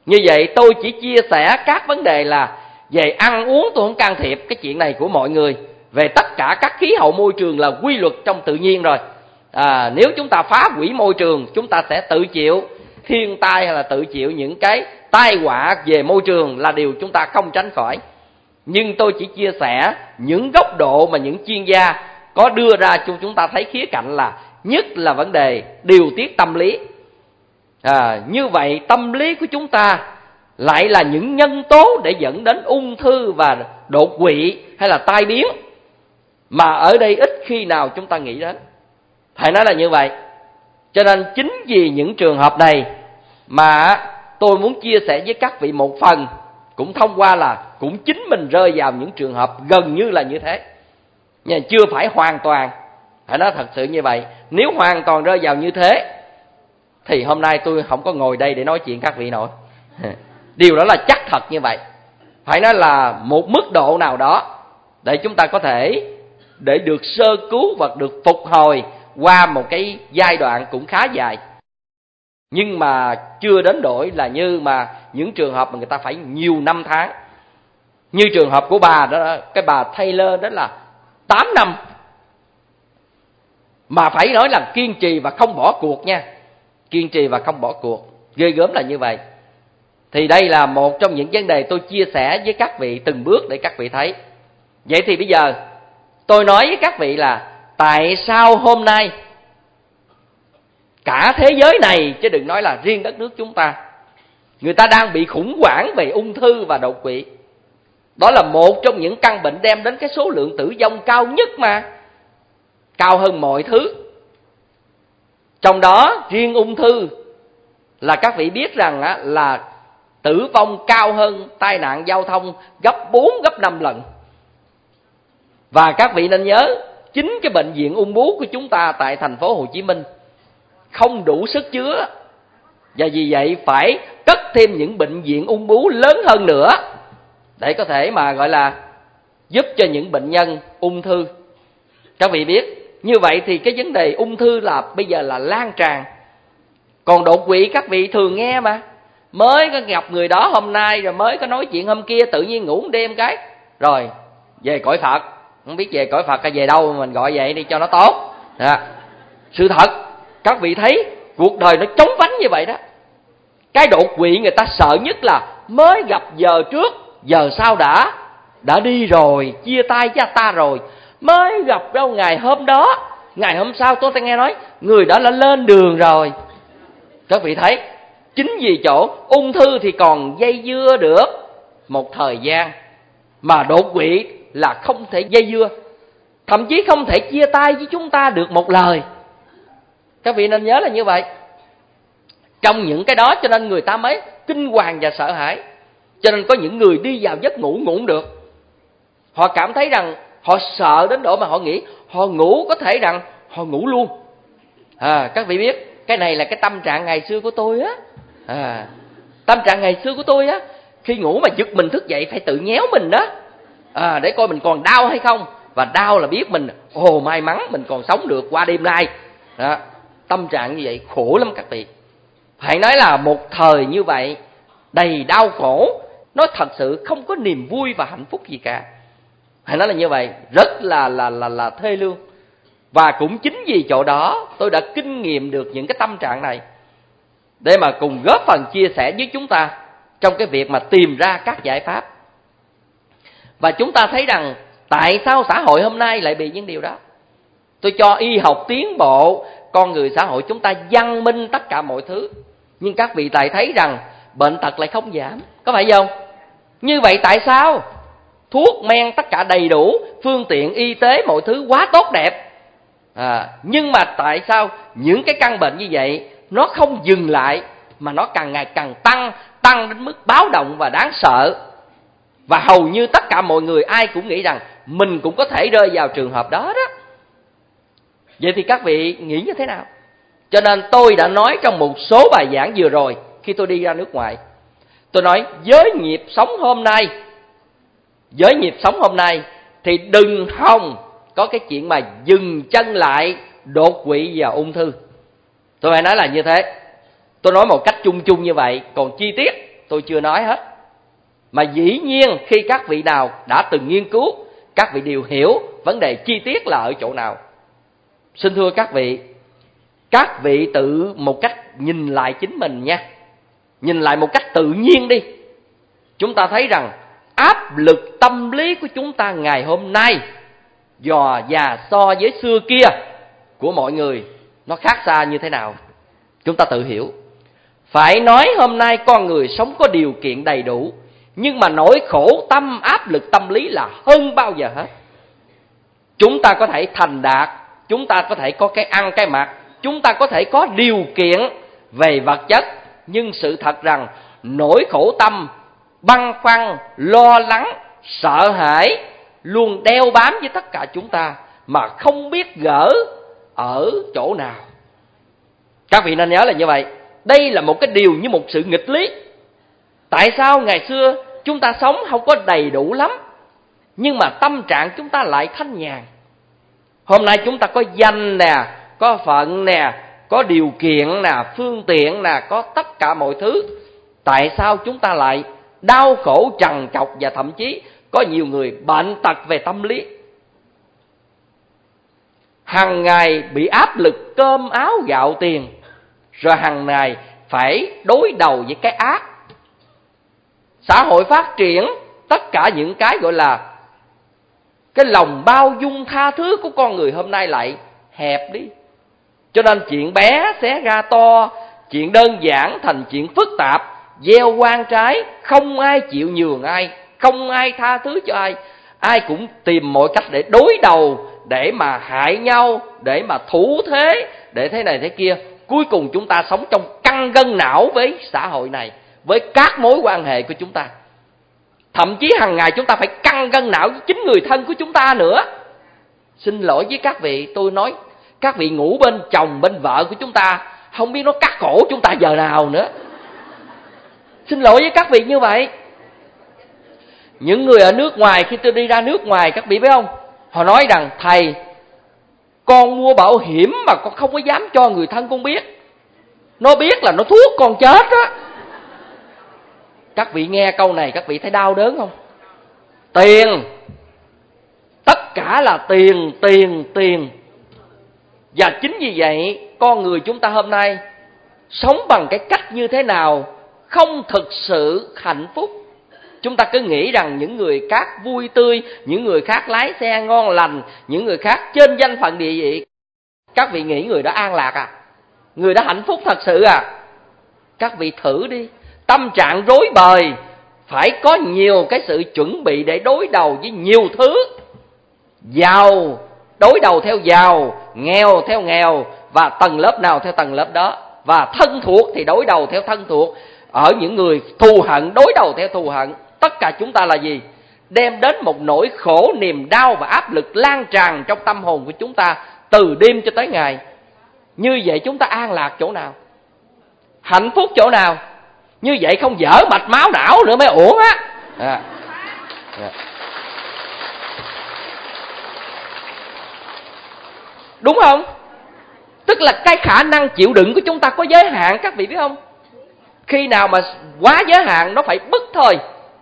Như vậy tôi chỉ chia sẻ các vấn đề là về ăn uống, tôi không can thiệp cái chuyện này của mọi người. Về tất cả các khí hậu môi trường là quy luật trong tự nhiên rồi. Nếu chúng ta phá hủy môi trường, chúng ta sẽ tự chịu thiên tai hay là tự chịu những cái tai họa về môi trường là điều chúng ta không tránh khỏi. Nhưng tôi chỉ chia sẻ những góc độ mà những chuyên gia có đưa ra cho chúng ta thấy khía cạnh là nhất là vấn đề điều tiết tâm lý. Như vậy tâm lý của chúng ta lại là những nhân tố để dẫn đến ung thư và đột quỵ hay là tai biến, mà ở đây ít khi nào chúng ta nghĩ đến. Phải nói là như vậy. Cho nên chính vì những trường hợp này mà tôi muốn chia sẻ với các vị một phần, cũng thông qua là cũng chính mình rơi vào những trường hợp gần như là như thế. Nhưng chưa phải hoàn toàn, phải nói thật sự như vậy. Nếu hoàn toàn rơi vào như thế thì hôm nay tôi không có ngồi đây để nói chuyện các vị nổi. Điều đó là chắc thật như vậy. Phải nói là một mức độ nào đó để chúng ta có thể để được sơ cứu và được phục hồi qua một cái giai đoạn cũng khá dài. Nhưng mà chưa đến đổi là như mà những trường hợp mà người ta phải nhiều năm tháng. Như trường hợp của bà đó, cái bà Taylor đó là 8 năm. Mà phải nói là kiên trì và không bỏ cuộc nha. Kiên trì và không bỏ cuộc. Ghê gớm là như vậy. Thì đây là một trong những vấn đề tôi chia sẻ với các vị từng bước để các vị thấy. Vậy thì bây giờ tôi nói với các vị là tại sao hôm nay cả thế giới này, chứ đừng nói là riêng đất nước chúng ta, người ta đang bị khủng hoảng về ung thư và đột quỵ. Đó là một trong những căn bệnh đem đến cái số lượng tử vong cao nhất mà, cao hơn mọi thứ. Trong đó riêng ung thư là các vị biết rằng là tử vong cao hơn tai nạn giao thông gấp 4, gấp 5 lần. Và các vị nên nhớ, chính cái bệnh viện ung bướu của chúng ta tại thành phố Hồ Chí Minh không đủ sức chứa, và vì vậy phải cất thêm những bệnh viện ung bướu lớn hơn nữa để có thể mà gọi là giúp cho những bệnh nhân ung thư. Các vị biết, như vậy thì cái vấn đề ung thư là bây giờ là lan tràn. Còn đột quỵ các vị thường nghe mà, mới có gặp người đó hôm nay rồi mới có nói chuyện hôm kia, tự nhiên ngủ một đêm cái rồi về cõi Phật. Không biết về cõi Phật hay về đâu, mình gọi vậy đi cho nó tốt. Sự thật các vị thấy cuộc đời nó chóng vánh như vậy đó. Cái đột quỵ người ta sợ nhất là mới gặp giờ trước, giờ sau đã đi rồi, chia tay với ta rồi. Mới gặp đâu ngày hôm đó, ngày hôm sau tôi nghe nói người đó đã lên đường rồi. Các vị thấy, chính vì chỗ ung thư thì còn dây dưa được một thời gian, mà đột quỵ là không thể dây dưa, thậm chí không thể chia tay với chúng ta được một lời. Các vị nên nhớ là như vậy. Trong những cái đó cho nên người ta mới kinh hoàng và sợ hãi. Cho nên có những người đi vào giấc ngủ ngủ không được. Họ cảm thấy rằng họ sợ đến độ mà họ nghĩ họ ngủ có thể rằng họ ngủ luôn. Các vị biết, cái này là cái tâm trạng ngày xưa của tôi á. Tâm trạng ngày xưa của tôi á, khi ngủ mà giật mình thức dậy phải tự nhéo mình đó, để coi mình còn đau hay không. Và đau là biết mình may mắn mình còn sống được qua đêm nay. Tâm trạng như vậy khổ lắm các vị. Phải nói là một thời như vậy đầy đau khổ, nói thật sự không có niềm vui và hạnh phúc gì cả. Phải nói là như vậy, rất là thê lương. Và cũng chính vì chỗ đó tôi đã kinh nghiệm được những cái tâm trạng này, để mà cùng góp phần chia sẻ với chúng ta trong cái việc mà tìm ra các giải pháp. Và chúng ta thấy rằng tại sao xã hội hôm nay lại bị những điều đó. Tôi cho y học tiến bộ, con người xã hội chúng ta văn minh tất cả mọi thứ, nhưng các vị lại thấy rằng bệnh tật lại không giảm, có phải không? Như vậy tại sao? Thuốc men tất cả đầy đủ, phương tiện y tế mọi thứ quá tốt đẹp, nhưng mà tại sao những cái căn bệnh như vậy nó không dừng lại, mà nó càng ngày càng tăng đến mức báo động và đáng sợ. Và hầu như tất cả mọi người ai cũng nghĩ rằng mình cũng có thể rơi vào trường hợp đó đó. Vậy thì các vị nghĩ như thế nào? Cho nên tôi đã nói trong một số bài giảng vừa rồi khi tôi đi ra nước ngoài, tôi nói với nhịp sống hôm nay thì đừng hòng có cái chuyện mà dừng chân lại đột quỵ và ung thư. Tôi phải nói là như thế. Tôi nói một cách chung chung như vậy, còn chi tiết tôi chưa nói hết. Mà dĩ nhiên khi các vị nào đã từng nghiên cứu, các vị đều hiểu vấn đề chi tiết là ở chỗ nào. Xin thưa các vị tự một cách nhìn lại chính mình nha. Nhìn lại một cách tự nhiên đi. Chúng ta thấy rằng áp lực tâm lý của chúng ta ngày hôm nay dò và so với xưa kia của mọi người nó khác xa như thế nào. Chúng ta tự hiểu. Phải nói hôm nay con người sống có điều kiện đầy đủ, nhưng mà nỗi khổ tâm, áp lực tâm lý là hơn bao giờ hết. Chúng ta có thể thành đạt, chúng ta có thể có cái ăn cái mặc, chúng ta có thể có điều kiện về vật chất, nhưng sự thật rằng nỗi khổ tâm, băn khoăn, lo lắng, sợ hãi luôn đeo bám với tất cả chúng ta mà không biết gỡ ở chỗ nào. Các vị nên nhớ là như vậy. Đây là một cái điều như một sự nghịch lý. Tại sao ngày xưa chúng ta sống không có đầy đủ lắm, nhưng mà tâm trạng chúng ta lại thanh nhàn? Hôm nay chúng ta có danh nè, có phận nè, có điều kiện nè, phương tiện nè, có tất cả mọi thứ. Tại sao chúng ta lại đau khổ trằn trọc và thậm chí có nhiều người bệnh tật về tâm lý? Hằng ngày bị áp lực cơm áo gạo tiền, rồi hằng ngày phải đối đầu với cái ác. Xã hội phát triển, tất cả những cái gọi là cái lòng bao dung tha thứ của con người hôm nay lại hẹp đi. Cho nên chuyện bé xé ra to, chuyện đơn giản thành chuyện phức tạp, gieo oan trái, không ai chịu nhường ai, không ai tha thứ cho ai. Ai cũng tìm mọi cách để đối đầu, để mà hại nhau, để mà thủ thế, để thế này thế kia. Cuối cùng chúng ta sống trong căng gân não với xã hội này, với các mối quan hệ của chúng ta. Thậm chí hàng ngày chúng ta phải căng gân não với chính người thân của chúng ta nữa. Xin lỗi với các vị, tôi nói các vị ngủ bên chồng, bên vợ của chúng ta, không biết nó cắt cổ chúng ta giờ nào nữa. Xin lỗi với các vị như vậy. Những người ở nước ngoài, khi tôi đi ra nước ngoài, các vị biết không, họ nói rằng thầy, con mua bảo hiểm mà con không có dám cho người thân con biết. Nó biết là nó thuốc con chết á. Các vị nghe câu này các vị thấy đau đớn không? Tiền, tất cả là tiền, tiền, tiền. Và chính vì vậy con người chúng ta hôm nay sống bằng cái cách như thế nào không thực sự hạnh phúc. Chúng ta cứ nghĩ rằng những người khác vui tươi, những người khác lái xe ngon lành, những người khác trên danh phận địa vị. Các vị nghĩ người đó an lạc à? Người đó hạnh phúc thật sự à? Các vị thử đi. Tâm trạng rối bời, phải có nhiều cái sự chuẩn bị để đối đầu với nhiều thứ. Giàu đối đầu theo giàu, nghèo theo nghèo, và tầng lớp nào theo tầng lớp đó. Và thân thuộc thì đối đầu theo thân thuộc. Ở những người thù hận đối đầu theo thù hận. Tất cả chúng ta là gì? Đem đến một nỗi khổ, niềm đau và áp lực lan tràn trong tâm hồn của chúng ta từ đêm cho tới ngày. Như vậy chúng ta an lạc chỗ nào? Hạnh phúc chỗ nào? Như vậy không dở mạch máu não nữa mới ổn á. Đúng không? Tức là cái khả năng chịu đựng của chúng ta có giới hạn, các vị biết không? Khi nào mà quá giới hạn nó phải bứt thôi.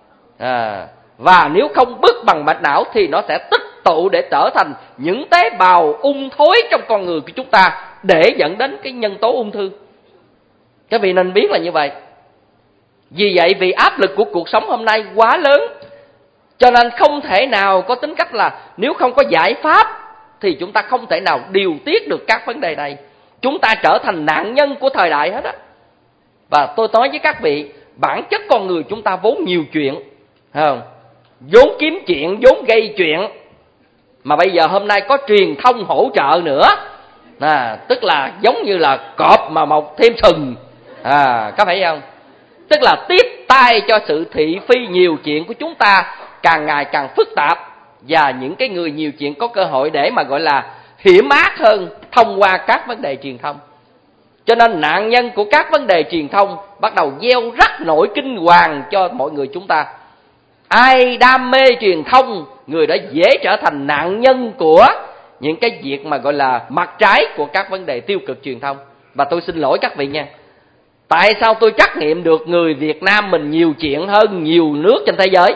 Và nếu không bứt bằng mạch não thì nó sẽ tích tụ để trở thành những tế bào ung thối trong con người của chúng ta, để dẫn đến cái nhân tố ung thư. Các vị nên biết là như vậy. Vì vậy, vì áp lực của cuộc sống hôm nay quá lớn, cho nên không thể nào có tính cách là nếu không có giải pháp thì chúng ta không thể nào điều tiết được các vấn đề này. Chúng ta trở thành nạn nhân của thời đại hết á. Và tôi nói với các vị, bản chất con người chúng ta vốn nhiều chuyện, không? Vốn kiếm chuyện, vốn gây chuyện. Mà bây giờ hôm nay có truyền thông hỗ trợ nữa, tức là giống như là cọp mà mọc thêm sừng, có phải không? Tức là tiếp tay cho sự thị phi nhiều chuyện của chúng ta càng ngày càng phức tạp. Và những cái người nhiều chuyện có cơ hội để mà gọi là hiểm ác hơn thông qua các vấn đề truyền thông. Cho nên nạn nhân của các vấn đề truyền thông bắt đầu gieo rắc nỗi kinh hoàng cho mọi người chúng ta. Ai đam mê truyền thông, người đó dễ trở thành nạn nhân của những cái việc mà gọi là mặt trái của các vấn đề tiêu cực truyền thông. Và tôi xin lỗi các vị nha, Tại sao tôi trắc nghiệm được người Việt Nam mình nhiều chuyện hơn nhiều nước trên thế giới?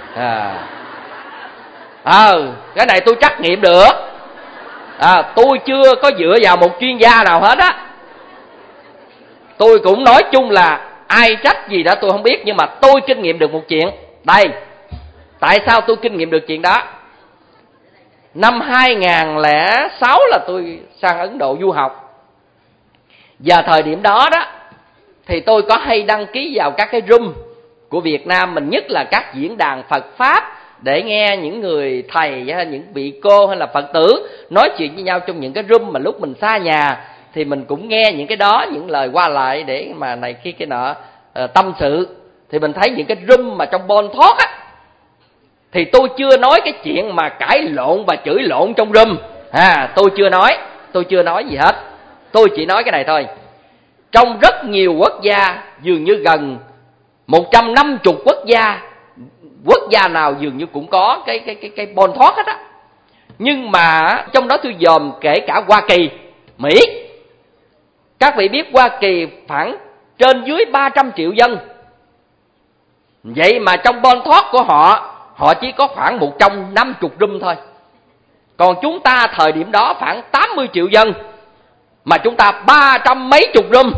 Cái này tôi trắc nghiệm được. Tôi chưa có dựa vào một chuyên gia nào hết á. Tôi cũng nói chung là ai trách gì đó tôi không biết, nhưng mà tôi kinh nghiệm được một chuyện. Đây, tại sao tôi kinh nghiệm được chuyện đó? Năm 2006 là tôi sang Ấn Độ du học. Và thời điểm đó đó thì tôi có hay đăng ký vào các cái room của Việt Nam mình, nhất là các diễn đàn Phật Pháp, để nghe những người thầy hay những vị cô hay là Phật tử nói chuyện với nhau trong những cái room mà lúc mình xa nhà thì mình cũng nghe những cái đó, những lời qua lại để mà này kia cái nọ tâm sự. Thì mình thấy những cái room mà trong Bon Talk á, thì tôi chưa nói cái chuyện mà cãi lộn và chửi lộn trong room. Tôi chưa nói gì hết. Tôi chỉ nói cái này thôi. Trong rất nhiều quốc gia, dường như gần 150 quốc gia nào dường như cũng có cái Bon Talk hết á. Nhưng mà trong đó tôi dòm kể cả Hoa Kỳ, Mỹ. Các vị biết Hoa Kỳ khoảng trên dưới 300 triệu dân. Vậy mà trong Bon Talk của họ chỉ có khoảng 150 room thôi. Còn chúng ta thời điểm đó khoảng 80 triệu dân, mà chúng ta 300 mấy chục room.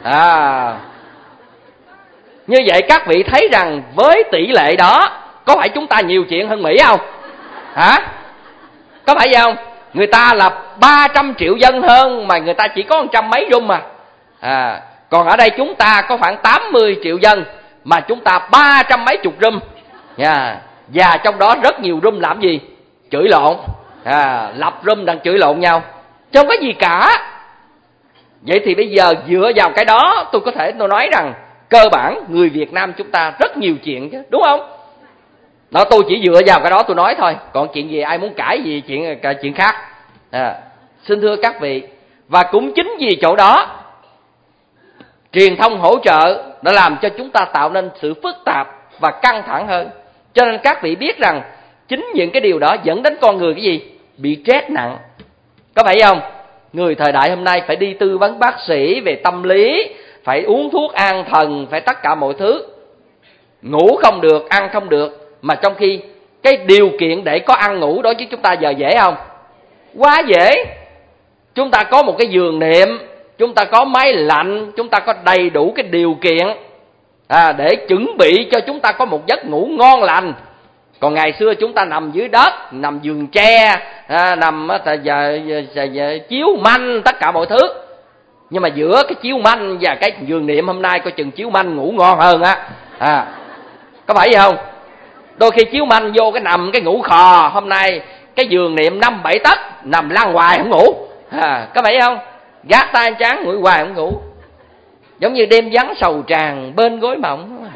Như vậy các vị thấy rằng với tỷ lệ đó, có phải chúng ta nhiều chuyện hơn Mỹ không? Có phải vậy không? Người ta là 300 triệu dân hơn mà người ta chỉ có 100 mấy room mà. Còn ở đây chúng ta có khoảng 80 triệu dân mà chúng ta 300 mấy chục room. Và trong đó rất nhiều room làm gì? Chửi lộn. Lập room đang chửi lộn nhau, chứ không có gì cả. Vậy thì bây giờ dựa vào cái đó, tôi có thể tôi nói rằng cơ bản người Việt Nam chúng ta rất nhiều chuyện chứ, đúng không? Đó, tôi chỉ dựa vào cái đó tôi nói thôi. Còn chuyện gì ai muốn cãi gì chuyện khác. Xin thưa các vị, và cũng chính vì chỗ đó, truyền thông hỗ trợ đã làm cho chúng ta tạo nên sự phức tạp và căng thẳng hơn. Cho nên các vị biết rằng chính những cái điều đó dẫn đến con người cái gì? Bị stress nặng. Có phải không? Người thời đại hôm nay phải đi tư vấn bác sĩ về tâm lý, phải uống thuốc an thần, phải tất cả mọi thứ. Ngủ không được, ăn không được. Mà trong khi cái điều kiện để có ăn ngủ đối với chúng ta giờ dễ không? Quá dễ. Chúng ta có một cái giường nệm, chúng ta có máy lạnh, chúng ta có đầy đủ cái điều kiện để chuẩn bị cho chúng ta có một giấc ngủ ngon lành. Còn ngày xưa chúng ta nằm dưới đất, nằm giường tre, nằm chiếu manh, tất cả mọi thứ. Nhưng mà giữa cái chiếu manh và cái giường nệm hôm nay coi chừng chiếu manh ngủ ngon hơn á. Có phải vậy không? Đôi khi chiếu manh vô cái nằm cái ngủ khò, hôm nay cái giường nệm 5-7 tấc, nằm lăn hoài không ngủ. Có phải không? Gác tay trán ngủ hoài không ngủ. Giống như đêm vắng sầu tràn bên gối mộng.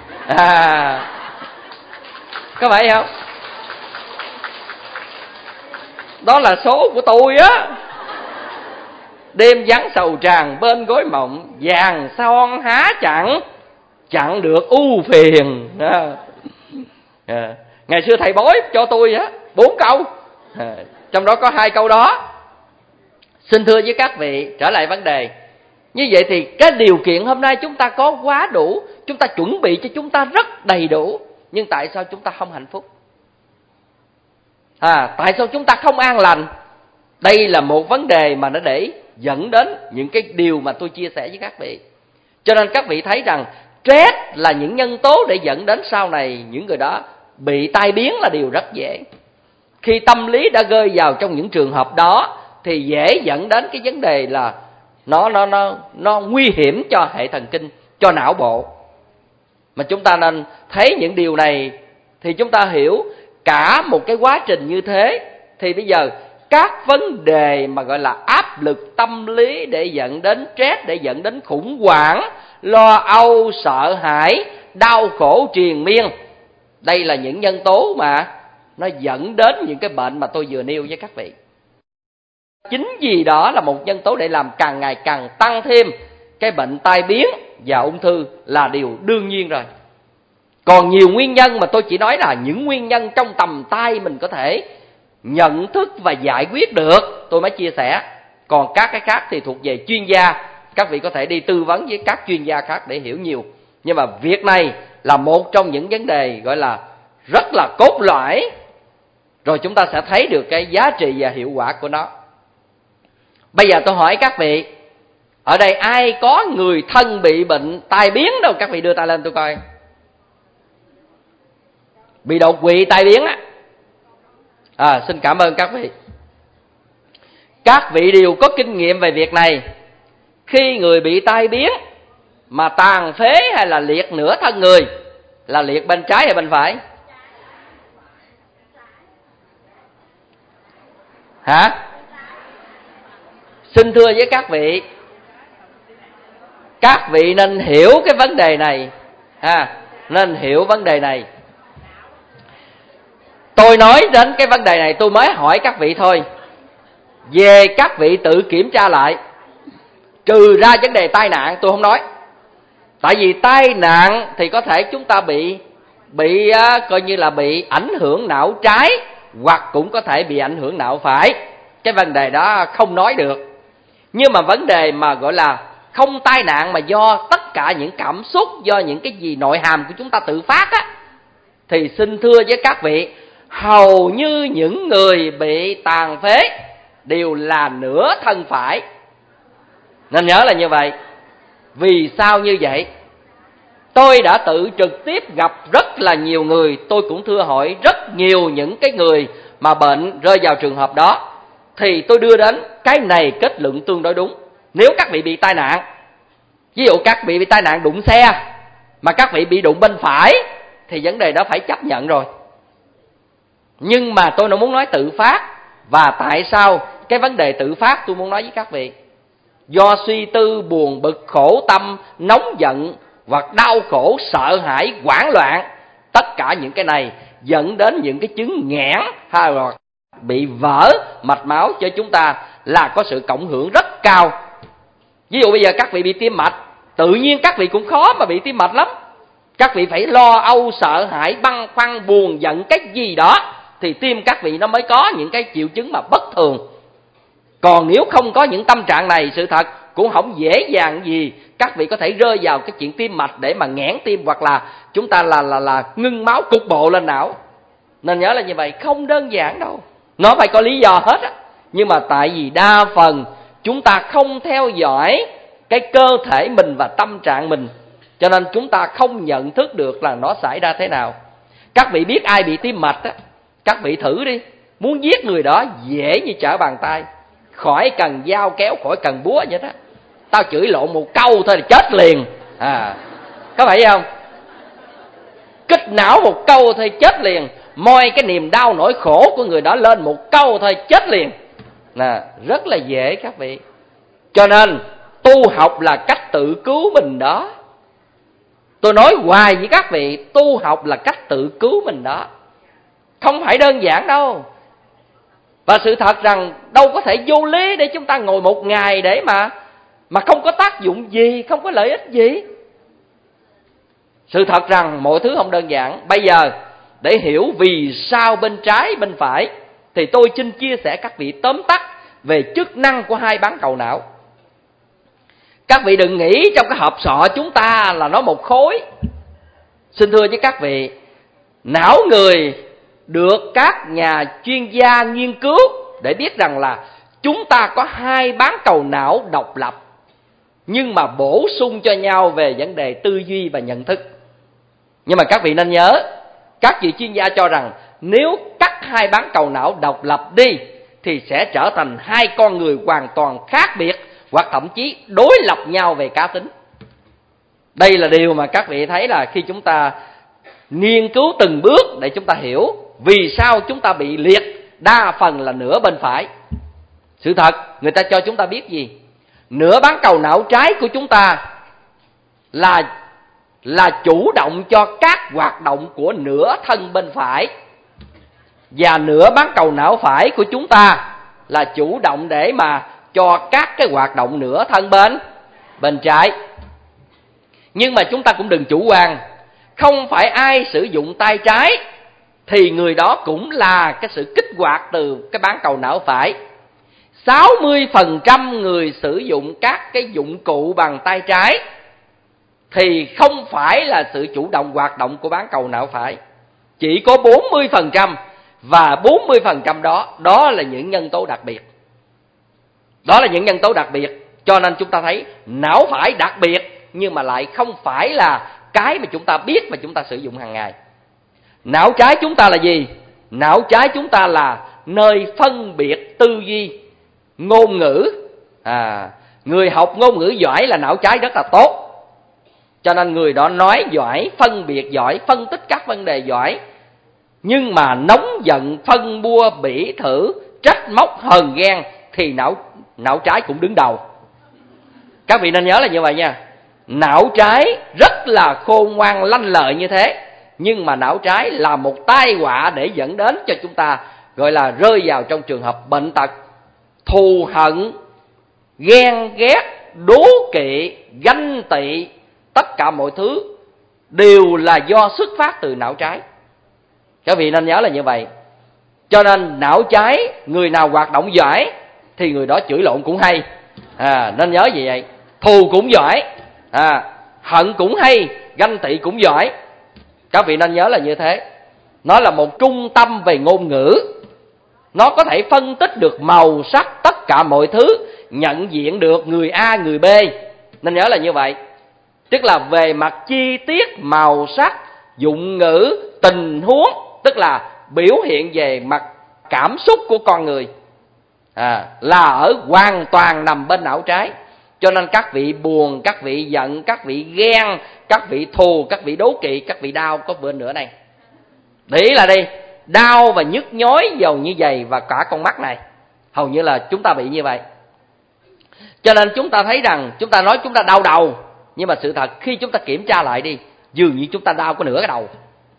Có phải không? Đó là số của tôi á. Đêm vắng sầu tràn bên gối mộng, vàng son há chặn được ưu phiền. Ngày xưa thầy bói cho tôi á 4 câu, trong đó có 2 câu đó. Xin thưa với các vị, trở lại vấn đề. Như vậy thì cái điều kiện hôm nay chúng ta có quá đủ, chúng ta chuẩn bị cho chúng ta rất đầy đủ. Nhưng tại sao chúng ta không hạnh phúc? Tại sao chúng ta không an lành? Đây là một vấn đề mà nó để dẫn đến những cái điều mà tôi chia sẻ với các vị. Cho nên các vị thấy rằng stress là những nhân tố để dẫn đến sau này những người đó bị tai biến là điều rất dễ. Khi tâm lý đã rơi vào trong những trường hợp đó thì dễ dẫn đến cái vấn đề là nó nguy hiểm cho hệ thần kinh, cho não bộ. Mà chúng ta nên thấy những điều này thì chúng ta hiểu cả một cái quá trình như thế. Thì bây giờ các vấn đề mà gọi là áp lực tâm lý để dẫn đến stress, để dẫn đến khủng hoảng, lo âu, sợ hãi, đau khổ triền miên, đây là những nhân tố mà nó dẫn đến những cái bệnh mà tôi vừa nêu với các vị. Chính vì đó là một nhân tố để làm càng ngày càng tăng thêm cái bệnh tai biến và ung thư là điều đương nhiên rồi. Còn nhiều nguyên nhân mà tôi chỉ nói là những nguyên nhân trong tầm tay mình có thể nhận thức và giải quyết được, tôi mới chia sẻ. Còn các cái khác thì thuộc về chuyên gia, Các vị có thể đi tư vấn với các chuyên gia khác để hiểu nhiều. Nhưng mà việc này là một trong những vấn đề gọi là rất là cốt lõi, rồi chúng ta sẽ thấy được cái giá trị và hiệu quả của nó. Bây giờ tôi hỏi các vị, ở đây ai có người thân bị bệnh tai biến đâu? Các vị đưa tay lên tôi coi. Bị đột quỵ tai biến á. Xin cảm ơn các vị. Các vị đều có kinh nghiệm về việc này. Khi người bị tai biến mà tàn phế hay là liệt nửa thân người, là liệt bên trái hay bên phải? Hả? Xin thưa với các vị nên hiểu cái vấn đề này. Nên hiểu vấn đề này. Tôi nói đến cái vấn đề này tôi mới hỏi các vị thôi. Về các vị tự kiểm tra lại. Trừ ra vấn đề tai nạn tôi không nói. Tại vì tai nạn thì có thể chúng ta bị coi như là bị ảnh hưởng não trái, hoặc cũng có thể bị ảnh hưởng não phải. Cái vấn đề đó không nói được. Nhưng mà vấn đề mà gọi là không tai nạn mà do tất cả những cảm xúc, do những cái gì nội hàm của chúng ta tự phát á, thì xin thưa với các vị, hầu như những người bị tàn phế đều là nửa thân phải. Nên nhớ là như vậy. Vì sao như vậy? Tôi đã tự trực tiếp gặp rất là nhiều người, tôi cũng thưa hỏi rất nhiều những cái người mà bệnh rơi vào trường hợp đó, thì tôi đưa đến cái này kết luận tương đối đúng. Nếu các vị bị tai nạn, ví dụ các vị bị tai nạn đụng xe mà các vị bị đụng bên phải, thì vấn đề đó phải chấp nhận rồi. Nhưng mà tôi muốn nói tự phát. Và tại sao cái vấn đề tự phát tôi muốn nói với các vị? Do suy tư, buồn bực, khổ tâm, nóng giận hoặc đau khổ, sợ hãi, hoảng loạn, tất cả những cái này dẫn đến những cái chứng nghẽn hay là bị vỡ mạch máu cho chúng ta, là có sự cộng hưởng rất cao. Ví dụ bây giờ các vị bị tim mạch, tự nhiên các vị cũng khó mà bị tim mạch lắm. Các vị phải lo âu, sợ hãi, băn khoăn, buồn giận cái gì đó, thì tim các vị nó mới có những cái triệu chứng mà bất thường. Còn nếu không có những tâm trạng này, sự thật cũng không dễ dàng gì các vị có thể rơi vào cái chuyện tim mạch để mà nghẽn tim, hoặc là chúng ta là ngưng máu cục bộ lên não. Nên nhớ là như vậy, không đơn giản đâu. Nó phải có lý do hết á. Nhưng mà tại vì đa phần chúng ta không theo dõi cái cơ thể mình và tâm trạng mình, cho nên chúng ta không nhận thức được là nó xảy ra thế nào. Các vị biết ai bị tim mạch á, các vị thử đi, muốn giết người đó dễ như trở bàn tay, khỏi cần dao kéo, khỏi cần búa vậy đó. Tao chửi lộn một câu thôi là chết liền. Có phải không? Kích não một câu thôi chết liền. Moi cái niềm đau nỗi khổ của người đó lên một câu thôi chết liền. Rất là dễ các vị. Cho nên tu học là cách tự cứu mình đó. Tôi nói hoài với các vị, tu học là cách tự cứu mình đó, không phải đơn giản đâu. Và sự thật rằng đâu có thể vô lý để chúng ta ngồi một ngày để mà không có tác dụng gì, không có lợi ích gì. Sự thật rằng mọi thứ không đơn giản. Bây giờ để hiểu vì sao bên trái bên phải, thì tôi xin chia sẻ các vị tóm tắt về chức năng của hai bán cầu não. Các vị đừng nghĩ trong cái hộp sọ chúng ta là nó một khối. Xin thưa với các vị, não người được các nhà chuyên gia nghiên cứu để biết rằng là chúng ta có hai bán cầu não độc lập, nhưng mà bổ sung cho nhau về vấn đề tư duy và nhận thức. Nhưng mà các vị nên nhớ, các vị chuyên gia cho rằng nếu cắt hai bán cầu não độc lập đi thì sẽ trở thành hai con người hoàn toàn khác biệt, hoặc thậm chí đối lập nhau về cá tính. Đây là điều mà các vị thấy là khi chúng ta nghiên cứu từng bước để chúng ta hiểu vì sao chúng ta bị liệt đa phần là nửa bên phải. Sự thật, người ta cho chúng ta biết gì? Nửa bán cầu não trái của chúng ta là chủ động cho các hoạt động của nửa thân bên phải, và nửa bán cầu não phải của chúng ta là chủ động để mà cho các cái hoạt động nửa thân bên trái. Nhưng mà chúng ta cũng đừng chủ quan, không phải ai sử dụng tay trái thì người đó cũng là cái sự kích hoạt từ cái bán cầu não phải. 60% người sử dụng các cái dụng cụ bằng tay trái thì không phải là sự chủ động hoạt động của bán cầu não phải. Chỉ có 40%, và 40% đó là những nhân tố đặc biệt. Đó là những nhân tố đặc biệt. Cho nên chúng ta thấy não phải đặc biệt, nhưng mà lại không phải là cái mà chúng ta biết và chúng ta sử dụng hàng ngày. Não trái chúng ta là gì? Não trái chúng ta là nơi phân biệt tư duy, ngôn ngữ. Người học ngôn ngữ giỏi là não trái rất là tốt. Cho nên người đó nói giỏi, phân biệt giỏi, phân tích các vấn đề giỏi. Nhưng mà nóng giận, phân bua, bỉ thử, trách móc, hờn ghen thì não trái cũng đứng đầu. Các vị nên nhớ là như vậy nha. Não trái rất là khôn ngoan lanh lợi như thế, nhưng mà não trái là một tai họa để dẫn đến cho chúng ta gọi là rơi vào trong trường hợp bệnh tật, thù hận, ghen ghét, đố kỵ, ganh tị. Tất cả mọi thứ đều là do xuất phát từ não trái. Các vị nên nhớ là như vậy. Cho nên não trái, người nào hoạt động giỏi thì người đó chửi lộn cũng hay. Nên nhớ gì vậy? Thù cũng giỏi, hận cũng hay, ganh tị cũng giỏi. Các vị nên nhớ là như thế. Nó là một trung tâm về ngôn ngữ. Nó có thể phân tích được màu sắc tất cả mọi thứ, nhận diện được người A, người B. Nên nhớ là như vậy. Tức là về mặt chi tiết, màu sắc, dụng ngữ, tình huống, tức là biểu hiện về mặt cảm xúc của con người, là ở hoàn toàn nằm bên não trái. Cho nên các vị buồn, các vị giận, các vị ghen, các vị thù, các vị đố kỵ, các vị đau có bên nữa này. Để ý là đi, đau và nhức nhói dầu như vậy, và cả con mắt này hầu như là chúng ta bị như vậy. Cho nên chúng ta thấy rằng chúng ta nói chúng ta đau đầu, nhưng mà sự thật khi chúng ta kiểm tra lại đi, dường như chúng ta đau có nửa cái đầu.